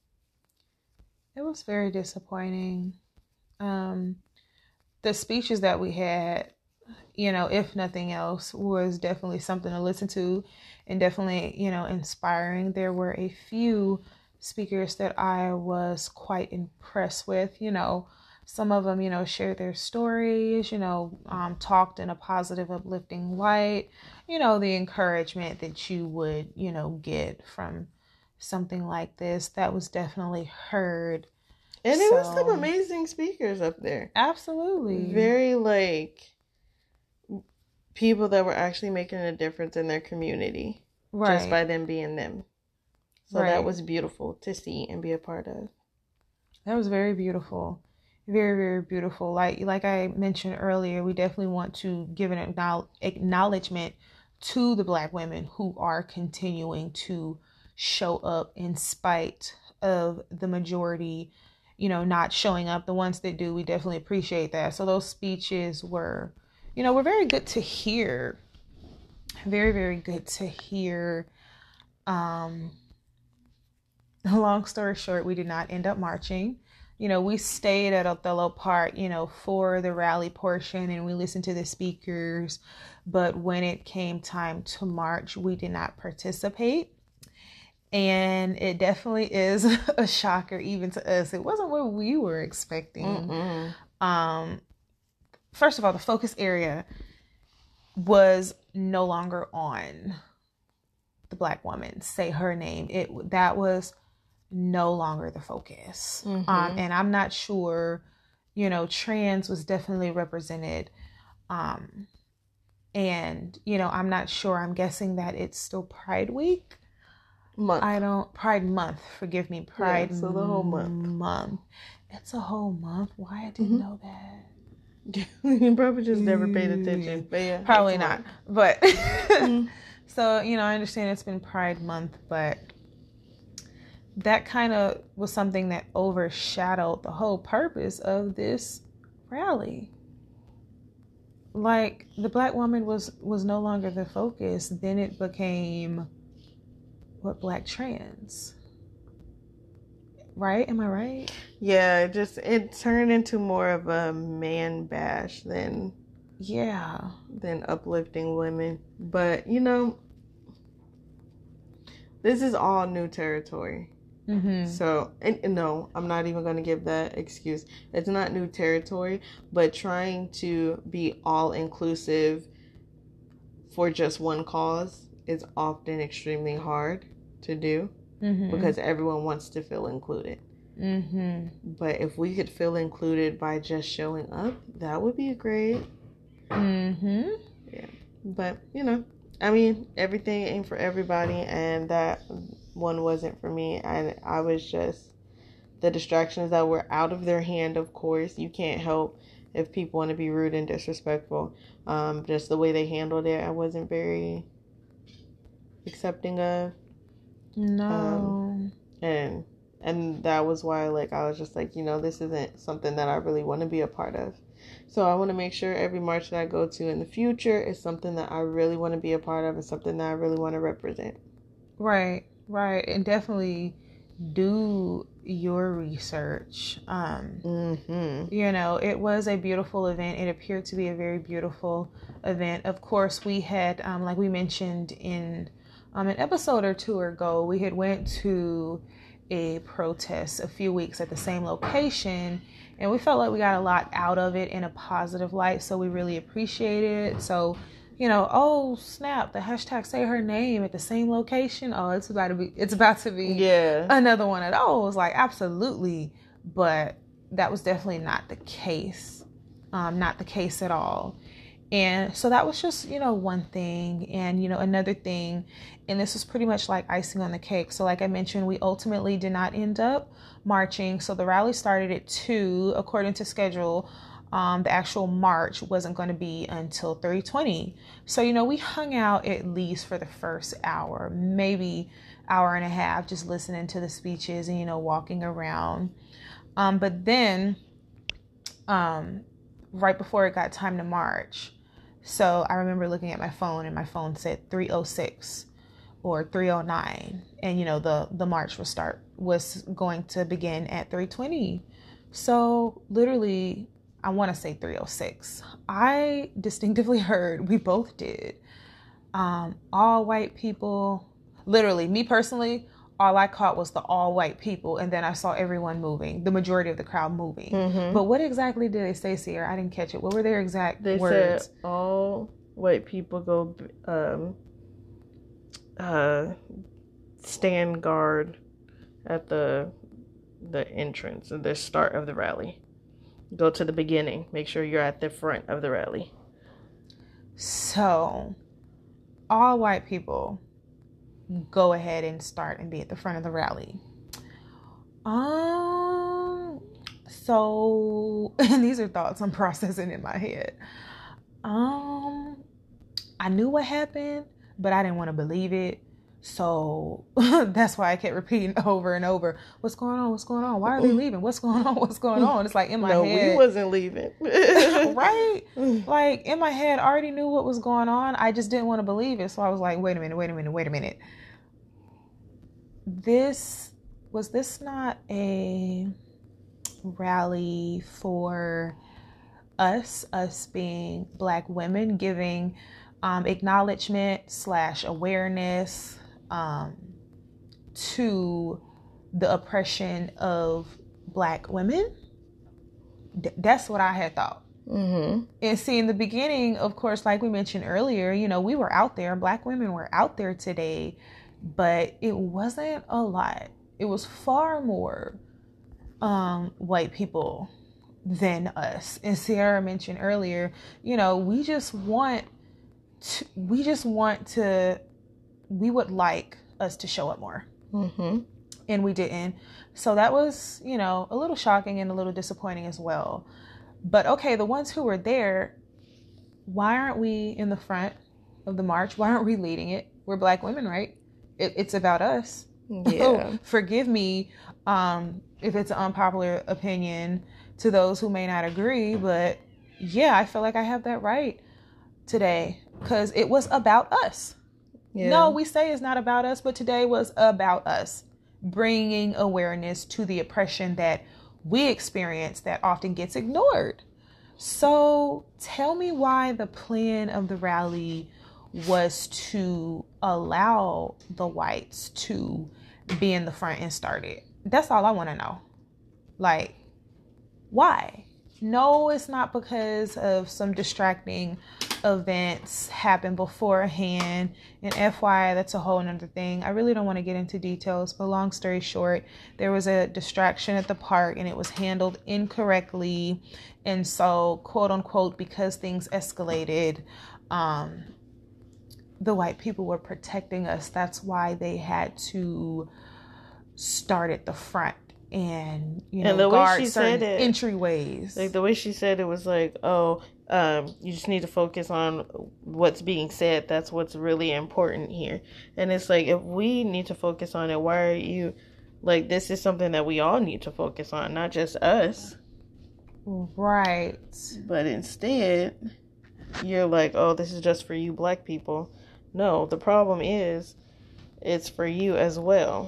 It was very disappointing. Um, the speeches that we had, you know, if nothing else, was definitely something to listen to and definitely, you know, inspiring. There were a few speakers that I was quite impressed with. You know, some of them, you know, shared their stories, you know, um, talked in a positive, uplifting light, you know, the encouragement that you would, you know, get from something like this. That was definitely heard. And it so, was some amazing speakers up there. Absolutely. Very like people that were actually making a difference in their community. Right. Just by them being them. So right. That was beautiful to see and be a part of. That was very beautiful. Very, very beautiful. Like like I mentioned earlier, we definitely want to give an acknowledgement to the Black women who are continuing to show up in spite of the majority, you know, not showing up. The ones that do, we definitely appreciate that. So those speeches were, you know, were very good to hear. Very, very good to hear. Um, long story short, we did not end up marching. You know, we stayed at Othello Park, you know, for the rally portion and we listened to the speakers. But when it came time to march, we did not participate. And it definitely is a shocker even to us. It wasn't what we were expecting. Mm-mm. Um, first of all, the focus area was no longer on the Black woman. Say her name. It that was no longer the focus. Mm-hmm. Um, and I'm not sure, you know, trans was definitely represented. Um, and, you know, I'm not sure. I'm guessing that it's still Pride Week. Month. I don't Pride Month. Forgive me, Pride. Yeah, so the whole month. Month. It's a whole month. Why I didn't mm-hmm. know that. You probably just never paid attention. But yeah, probably not. But mm-hmm. So you know, I understand it's been Pride Month, but that kind of was something that overshadowed the whole purpose of this rally. Like the Black woman was was no longer the focus. Then it became. What Black trans, right? Am I right? Yeah, it just it turned into more of a man bash than yeah than uplifting women. But you know, this is all new territory. Mm-hmm. So and, and no, I'm not even going to give that excuse. It's not new territory, but trying to be all inclusive for just one cause is often extremely hard to do mm-hmm. because everyone wants to feel included. Mm-hmm. But if we could feel included by just showing up, that would be great. Mm-hmm. Yeah. But, you know, I mean, everything ain't for everybody, and that one wasn't for me. And I was just, the distractions that were out of their hand, of course. You can't help if people want to be rude and disrespectful. Um, just the way they handled it, I wasn't very accepting of. No. Um, and and that was why, like, I was just like, you know, this isn't something that I really want to be a part of. So I want to make sure every march that I go to in the future is something that I really want to be a part of and something that I really want to represent. Right, right. And definitely do your research. Um, mm-hmm. You know, it was a beautiful event. It appeared to be a very beautiful event. Of course, we had, um, like we mentioned in Um, an episode or two ago, we had went to a protest a few weeks at the same location, and we felt like we got a lot out of it in a positive light, so we really appreciated it. So, you know, oh snap, the hashtag say her name at the same location. Oh, it's about to be, it's about to be yeah. another one of those. Like, absolutely, but that was definitely not the case. Um, not the case at all. And so that was just, you know, one thing. And, you know, another thing, and this was pretty much like icing on the cake. So like I mentioned, we ultimately did not end up marching. So the rally started at two, according to schedule. Um, the actual march wasn't going to be until three twenty. So, you know, we hung out at least for the first hour, maybe hour and a half, just listening to the speeches and, you know, walking around. Um, but then um, right before it got time to march, so I remember looking at my phone and my phone said three oh six or three oh nine. And, you know, the, the march was start was going to begin at three twenty. So literally, I want to say three oh six. I distinctively heard, we both did, um, all white people. Literally, me personally, all I caught was the all white people. And then I saw everyone moving, the majority of the crowd moving. Mm-hmm. But what exactly did they say, Sierra? I didn't catch it. What were their exact they words? They said all white people go um, uh, stand guard at the the entrance, at the start of the rally. Go to the beginning. Make sure you're at the front of the rally. So, all white people go ahead and start and be at the front of the rally. Um, so, and these are thoughts I'm processing in my head. Um, I knew what happened, but I didn't want to believe it. So that's why I kept repeating over and over, what's going on? What's going on? Why are they leaving? What's going on? What's going on? It's like in my no, head. No, we wasn't leaving. Right? Like in my head, I already knew what was going on. I just didn't want to believe it. So I was like, wait a minute, wait a minute, wait a minute. This, was this not a rally for us, us being Black women, giving um, acknowledgement slash awareness um, to the oppression of Black women? D- that's what I had thought. Mm-hmm. And see, in the beginning, of course, like we mentioned earlier, you know, we were out there, Black women were out there today, but it wasn't a lot. It was far more um, white people than us. And Sierra mentioned earlier, you know, we just want to, we just want to, we would like us to show up more. Mm-hmm. And we didn't. So that was, you know, a little shocking and a little disappointing as well. But okay, the ones who were there, why aren't we in the front of the march? Why aren't we leading it? We're Black women, right? It, it's about us. Yeah. Forgive me um, if it's an unpopular opinion to those who may not agree, but yeah, I feel like I have that right today because it was about us. Yeah. No, we say it's not about us, but today was about us, bringing awareness to the oppression that we experience that often gets ignored. So tell me why the plan of the rally was to allow the whites to be in the front and start it. That's all I want to know. Like, why? No, it's not because of some distracting events happened beforehand. And F Y I, that's a whole nother thing. I really don't want to get into details, but long story short, there was a distraction at the park and it was handled incorrectly. And so, quote unquote, because things escalated, um, the white people were protecting us. That's why they had to start at the front and, you know, and the guard way she certain said it, entryways. Like the way she said it was like, oh, um, you just need to focus on what's being said. That's what's really important here. And it's like, if we need to focus on it, why are you, like, this is something that we all need to focus on, not just us. Right. But instead, you're like, oh, this is just for you Black people. No, the problem is it's for you as well.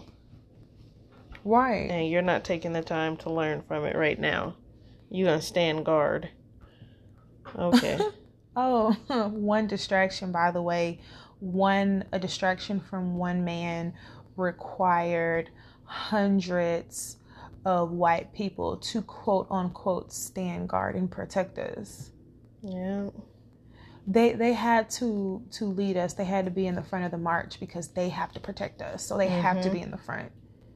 Right. And you're not taking the time to learn from it right now. You're going to stand guard. Okay. Oh, one distraction, by the way. One, a distraction from one man required hundreds of white people to quote unquote stand guard and protect us. Yeah. They they had to to lead us. They had to be in the front of the march because they have to protect us. So they mm-hmm. have to be in the front.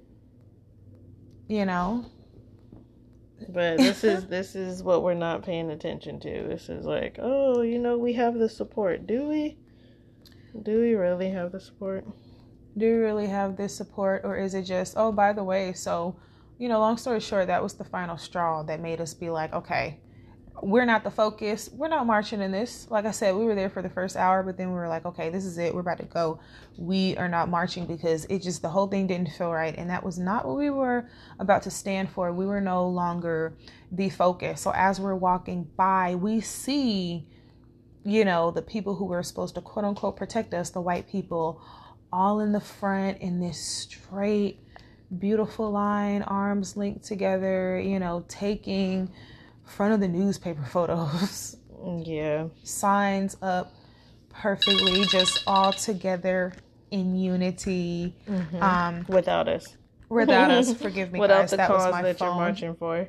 You know? But this is this is what we're not paying attention to. This is like, oh, you know, we have the support. Do we? Do we really have the support? Do we really have this support? Or is it just, oh, by the way, so, you know, long story short, that was the final straw that made us be like, okay, we're not the focus. We're not marching in this. Like I said, we were there for the first hour, but then we were like, okay, this is it. We're about to go. We are not marching because it just, the whole thing didn't feel right. And that was not what we were about to stand for. We were no longer the focus. So as we're walking by, we see, you know, the people who were supposed to quote unquote protect us, the white people, all in the front in this straight, beautiful line, arms linked together, you know, taking front of the newspaper photos. Yeah. Signs up perfectly, just all together in unity. Mm-hmm. Um, without us. Without us, forgive me, without guys. the That cause was my that phone. You're marching for.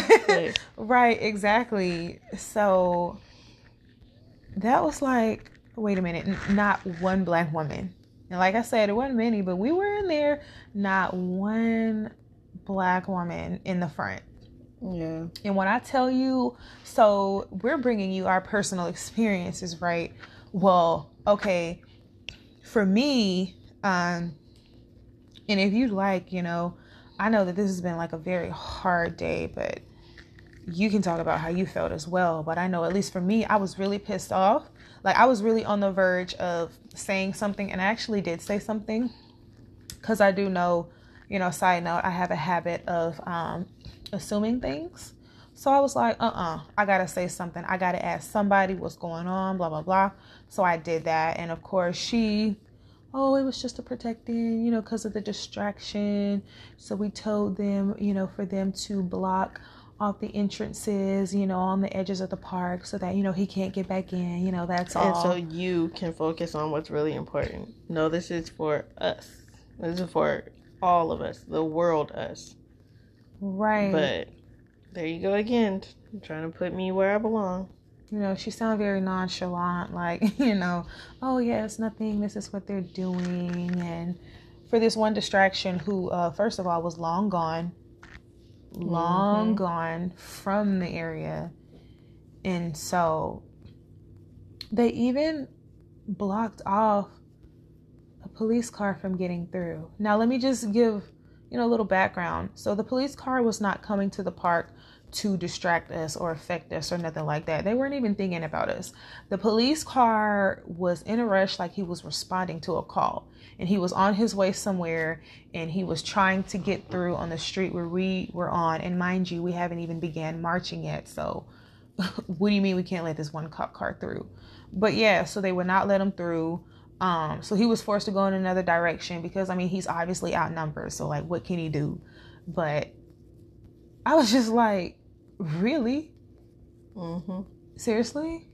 Right, exactly. So that was like, wait a minute, not one black woman. And like I said, it wasn't many, but we were in there. Not one black woman in the front. Yeah. And when I tell you, so we're bringing you our personal experiences, right? Well, okay, for me, um, and if you'd like, you know, I know that this has been like a very hard day, but you can talk about how you felt as well. But I know, at least for me, I was really pissed off. Like, I was really on the verge of saying something, and I actually did say something, because I do know, you know, side note, I have a habit of um, assuming things. So I was like, uh-uh, I gotta say something. I gotta ask somebody what's going on, blah, blah, blah. So I did that. And of course, she, oh, it was just a protecting, you know, because of the distraction. So we told them, you know, for them to block off the entrances, you know, on the edges of the park, so that, you know, he can't get back in, you know, that's all. And so you can focus on what's really important. No, this is for us. This is for all of us, the world us. Right. But there you go again, trying to put me where I belong. You know, she sounded very nonchalant, like, you know, oh yeah, it's nothing, this is what they're doing. And for this one distraction who, uh, first of all, was long gone, long mm-hmm. gone from the area. And so they even blocked off a police car from getting through. Now, let me just give, you know, a little background. So the police car was not coming to the park to distract us or affect us or nothing like that. They weren't even thinking about us. The police car was in a rush, like he was responding to a call, and he was on his way somewhere, and he was trying to get through on the street where we were on. And mind you, we haven't even began marching yet. So what do you mean we can't let this one cop car through? But yeah, so they would not let him through. Um, so he was forced to go in another direction because, I mean, he's obviously outnumbered. So like, what can he do? But I was just like, really? Mm-hmm. Seriously?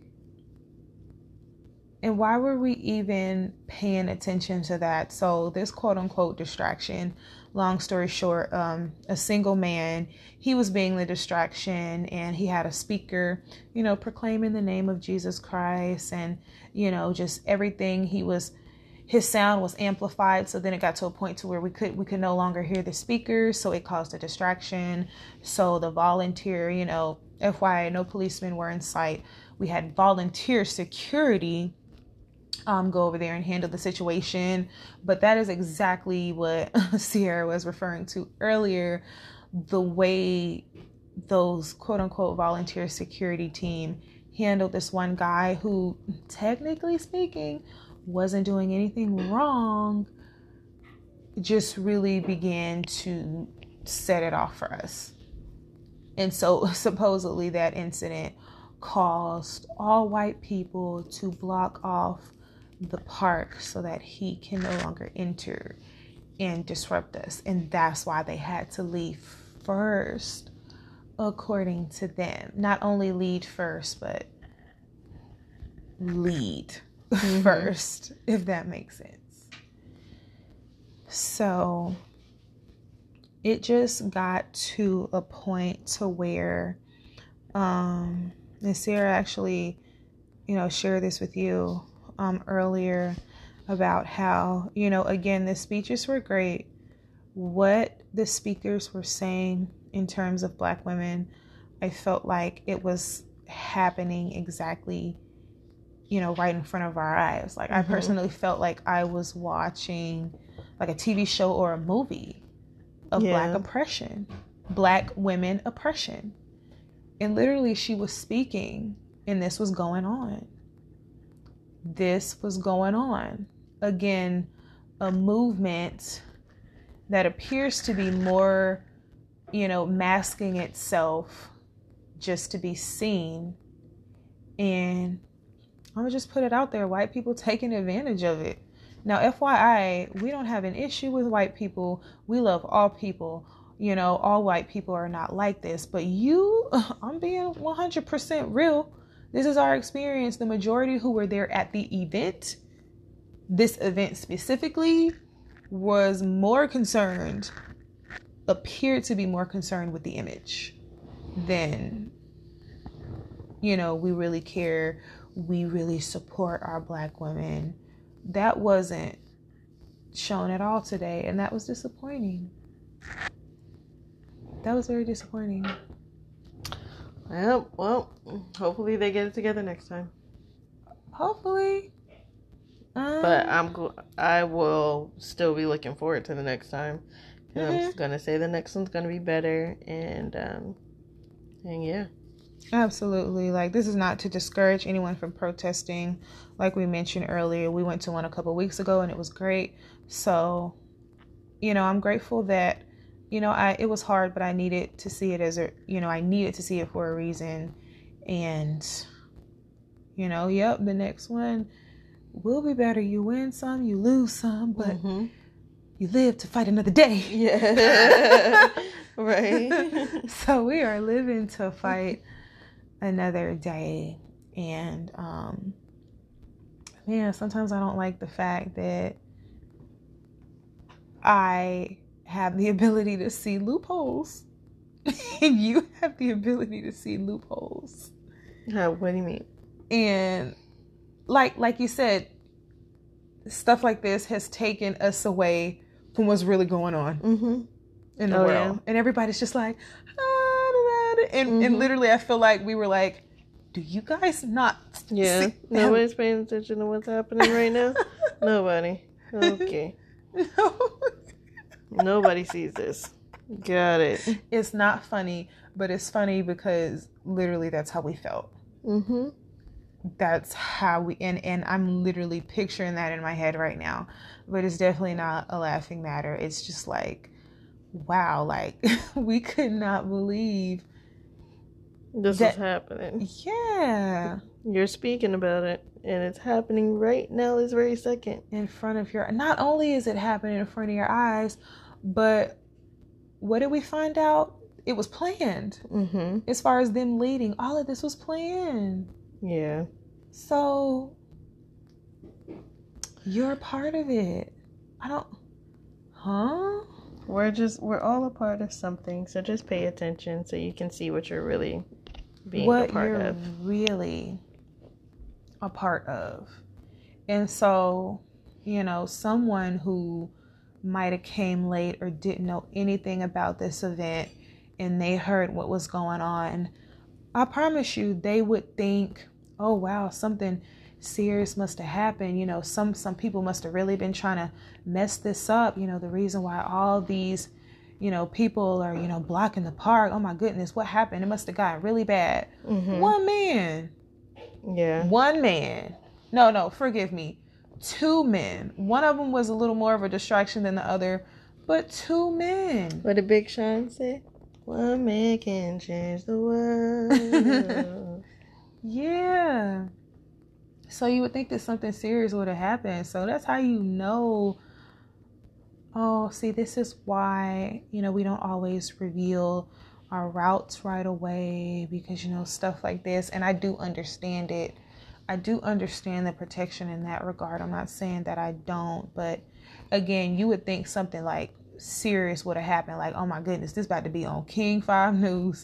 And why were we even paying attention to that? So this quote unquote distraction, long story short, um, a single man, he was being the distraction, and he had a speaker, you know, proclaiming the name of Jesus Christ, and, you know, just everything. He was, his sound was amplified. So then it got to a point to where we could, we could no longer hear the speakers. So it caused a distraction. So the volunteer, you know, F Y I, no policemen were in sight. We had volunteer security Um, go over there and handle the situation. But that is exactly what Sierra was referring to earlier. The way those quote unquote volunteer security team handled this one guy who, technically speaking, wasn't doing anything wrong, just really began to set it off for us. And so supposedly that incident caused all white people to block off the park so that he can no longer enter and disrupt us. And that's why they had to leave first, according to them. Not only lead first, but lead mm-hmm. first, if that makes sense. So it just got to a point to where um and Sarah actually, you know, shared this with you um earlier about how, you know, again, the speeches were great. What the speakers were saying in terms of Black women, I felt like it was happening exactly, you know, right in front of our eyes. Like, mm-hmm. I personally felt like I was watching like a T V show or a movie of yeah. Black oppression, Black women oppression. And literally she was speaking and this was going on. This was going on. Again, a movement that appears to be more, you know, masking itself just to be seen. And I'm gonna just put it out there, white people taking advantage of it. Now, F Y I, we don't have an issue with white people. We love all people. You know, all white people are not like this. But you, I'm being one hundred percent real. This is our experience. The majority who were there at the event, this event specifically, was more concerned, appeared to be more concerned with the image than, you know, we really care. We really support our Black women. That wasn't shown at all today, and that was disappointing. That was very disappointing. Well, well, hopefully they get it together next time. Hopefully. Um, but I'm go- I will still be looking forward to the next time. Mm-hmm. I'm gonna say the next one's gonna be better, and um, and yeah. Absolutely. Like, this is not to discourage anyone from protesting. Like we mentioned earlier, we went to one a couple weeks ago and it was great. So, you know, I'm grateful that, you know, I it was hard, but I needed to see it as a, you know, I needed to see it for a reason. And, you know, yep, the next one will be better. You win some, you lose some, but mm-hmm. you live to fight another day. Yeah. Right. So we are living to fight another day. And um man, sometimes I don't like the fact that I have the ability to see loopholes and you have the ability to see loopholes. How, what do you mean? And like like you said, stuff like this has taken us away from what's really going on mm-hmm. in the oh, world. Yeah. And everybody's just like, And, mm-hmm. and literally, I feel like we were like, do you guys not Yeah, see- nobody's paying attention to what's happening right now? Nobody. Okay. No. Nobody sees this. Got it. It's not funny, but it's funny because literally that's how we felt. Mm-hmm. That's how we, and, and I'm literally picturing that in my head right now. But it's definitely not a laughing matter. It's just like, wow, like, we could not believe this that, is happening. Yeah. You're speaking about it, and it's happening right now this very second. In front of your... Not only is it happening in front of your eyes, but what did we find out? It was planned. Mm-hmm. As far as them leading, all of this was planned. Yeah. So, you're a part of it. I don't... Huh? We're just... We're all a part of something, so just pay attention so you can see what you're really... being what a part you're of. really a part of. And so, you know, someone who might have came late or didn't know anything about this event and they heard what was going on, I promise you they would think, oh wow, something serious must have happened. You know, some some people must have really been trying to mess this up. You know, the reason why all these you know, people are, you know, blocking the park. Oh my goodness, what happened? It must have gotten really bad. Mm-hmm. One man. Yeah. One man. No, no, forgive me. Two men. One of them was a little more of a distraction than the other, but two men. What did Big Sean say? One man can change the world. Yeah. So you would think that something serious would have happened. So that's how you know. Oh, see, this is why, you know, we don't always reveal our routes right away because, you know, stuff like this. And I do understand it. I do understand the protection in that regard. I'm not saying that I don't. But again, you would think something like serious would have happened. Like, oh, my goodness, this about to be on King five News.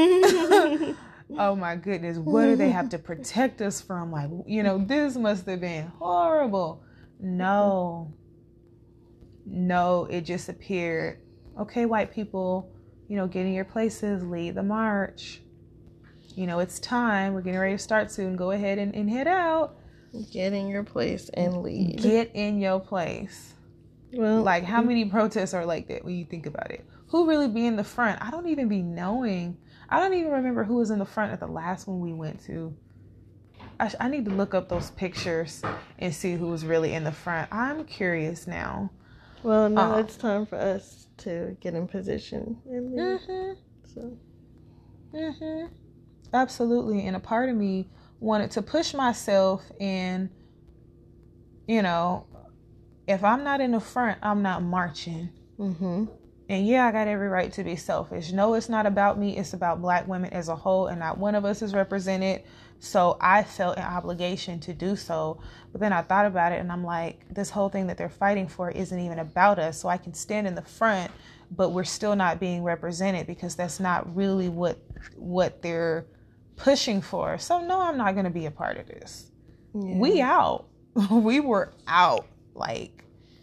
Oh, my goodness. What do they have to protect us from? Like, you know, this must have been horrible. No. No, it just appeared, okay, white people, you know, get in your places, lead the march. You know, it's time. We're getting ready to start soon. Go ahead and, and head out. Get in your place and lead. Get in your place. Well, like, how many protests are like that when you think about it? Who really be in the front? I don't even be knowing. I don't even remember who was in the front at the last one we went to. I, I need to look up those pictures and see who was really in the front. I'm curious now. Well, now um, it's time for us to get in position and leave. Mm-hmm. So. Mm-hmm. Absolutely. And a part of me wanted to push myself and, you know, if I'm not in the front, I'm not marching. Mm-hmm. And yeah, I got every right to be selfish. No, it's not about me. It's about Black women as a whole, and not one of us is represented. So I felt an obligation to do so. But then I thought about it, and I'm like, this whole thing that they're fighting for isn't even about us. So I can stand in the front, but we're still not being represented because that's not really what what they're pushing for. So no, I'm not going to be a part of this. Yeah. We out. We were out. Like,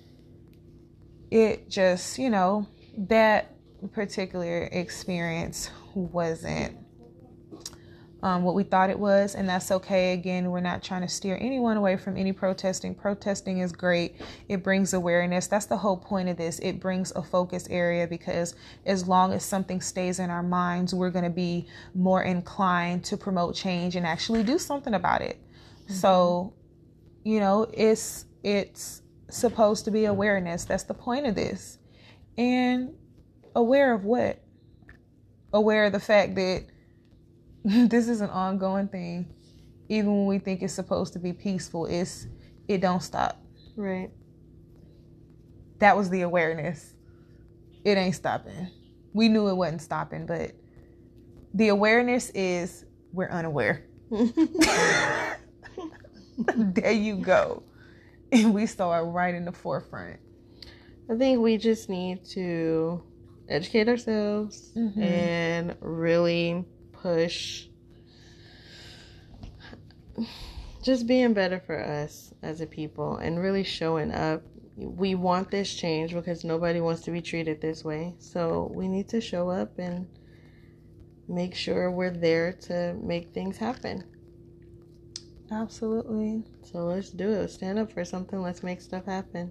it just, you know, that particular experience wasn't um, what we thought it was, and that's okay. Again, we're not trying to steer anyone away from any protesting. Protesting is great. It brings awareness. That's the whole point of this. It brings a focus area, because as long as something stays in our minds, we're going to be more inclined to promote change and actually do something about it. Mm-hmm. So, you know, it's it's supposed to be awareness. That's the point of this. And aware of what? Aware of the fact that this is an ongoing thing. Even when we think it's supposed to be peaceful, it's it don't stop. Right. That was the awareness. It ain't stopping. We knew it wasn't stopping, but the awareness is we're unaware. There you go. And we start right in the forefront. I think we just need to educate ourselves mm-hmm. and really push just being better for us as a people and really showing up. We want this change because nobody wants to be treated this way. So we need to show up and make sure we're there to make things happen. Absolutely. So let's do it. Let's stand up for something. Let's make stuff happen.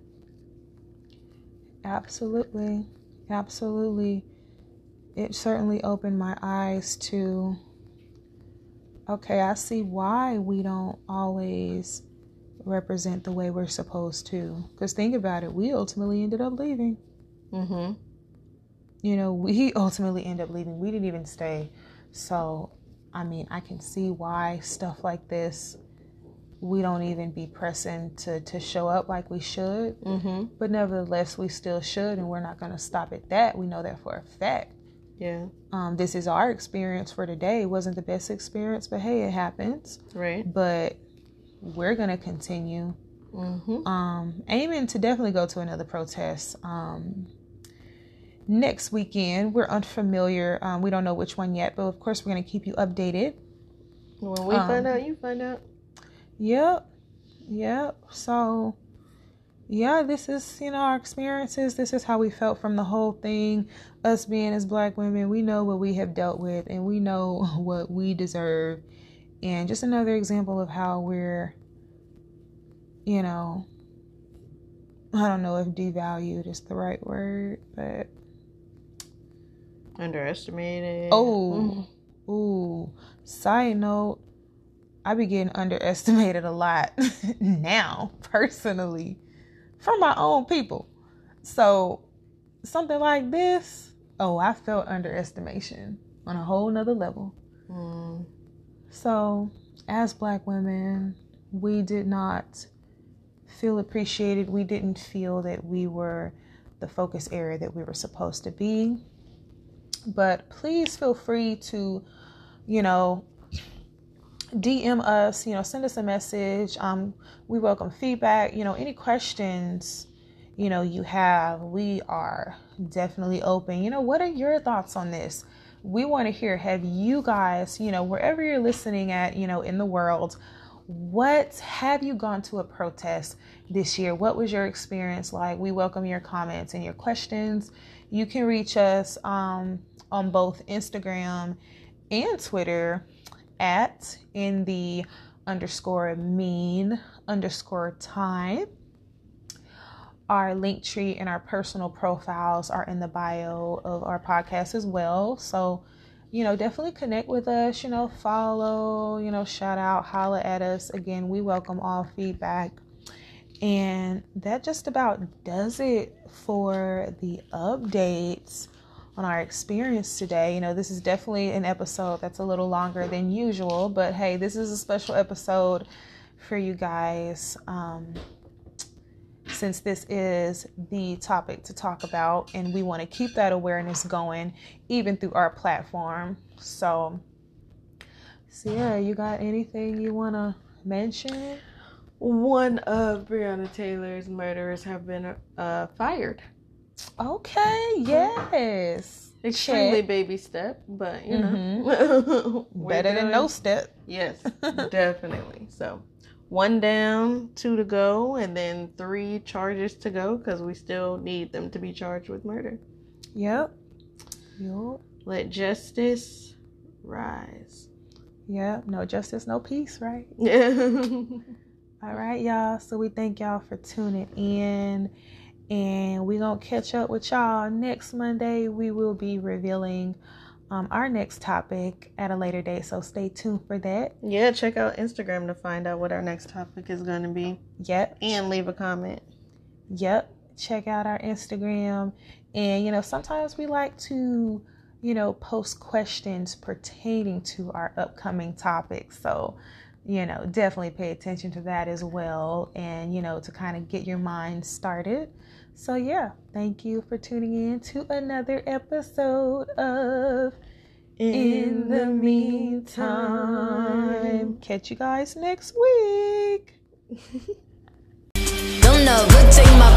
Absolutely. Absolutely. It certainly opened my eyes to, okay, I see why we don't always represent the way we're supposed to. Because think about it, we ultimately ended up leaving. Mm-hmm. You know, we ultimately ended up leaving. We didn't even stay. So, I mean, I can see why stuff like this, we don't even be pressing to, to show up like we should. Mm-hmm. But nevertheless, we still should, and we're not going to stop at that. We know that for a fact. Yeah. Um, this is our experience for today. It wasn't the best experience, but hey, it happens. Right. But we're going to continue. Mm-hmm. Um, aiming to definitely go to another protest. Um, next weekend, we're unfamiliar. Um, we don't know which one yet, but of course, we're going to keep you updated. When we um, find out, you find out. Yep. Yep. So, yeah, this is, you know, our experiences. This is how we felt from the whole thing. Us being as Black women, we know what we have dealt with and we know what we deserve. And just another example of how we're, you know, I don't know if devalued is the right word, but underestimated. Oh, mm. Ooh. Side note, I be getting underestimated a lot now, personally, from my own people. So something like this, oh, I felt underestimation on a whole nother level. Mm. So as Black women, we did not feel appreciated. We didn't feel that we were the focus area that we were supposed to be. But please feel free to, you know, D M us, you know, send us a message. Um, we welcome feedback, you know, any questions, you know, you have. We are definitely open. You know, what are your thoughts on this? We want to hear, have you guys, you know, wherever you're listening at, you know, in the world, what have you gone to a protest this year? What was your experience like? We welcome your comments and your questions. You can reach us um, on both Instagram and Twitter at in the underscore mean underscore time. Our link tree and our personal profiles are in the bio of our podcast as well. So, you know, definitely connect with us, you know, follow, you know, shout out, holla at us. Again, we welcome all feedback. And that just about does it for the updates on our experience today. You know, this is definitely an episode that's a little longer than usual, but hey, this is a special episode for you guys, um, since this is the topic to talk about, and we want to keep that awareness going even through our platform. So, Sierra, you got anything you want to mention? One of Breonna Taylor's murderers have been uh, fired. Okay, yes. Extremely Check. baby step, but you Mm-hmm. know. Better than no step. Yes, definitely. So, one down, two to go, and then three charges to go because we still need them to be charged with murder. Yep. Yep. Let justice rise. Yep. No justice, no peace, right? Yeah. All right, y'all. So we thank y'all for tuning in. And we're going to catch up with y'all next Monday. We will be revealing um, our next topic at a later date. So stay tuned for that. Yeah, check out Instagram to find out what our next topic is going to be. Yep. And leave a comment. Yep. Check out our Instagram. And, you know, sometimes we like to, you know, post questions pertaining to our upcoming topics. So, you know, definitely pay attention to that as well. And, you know, to kind of get your mind started. So, yeah, thank you for tuning in to another episode of In the Meantime. Catch you guys next week. Don't know, good thing my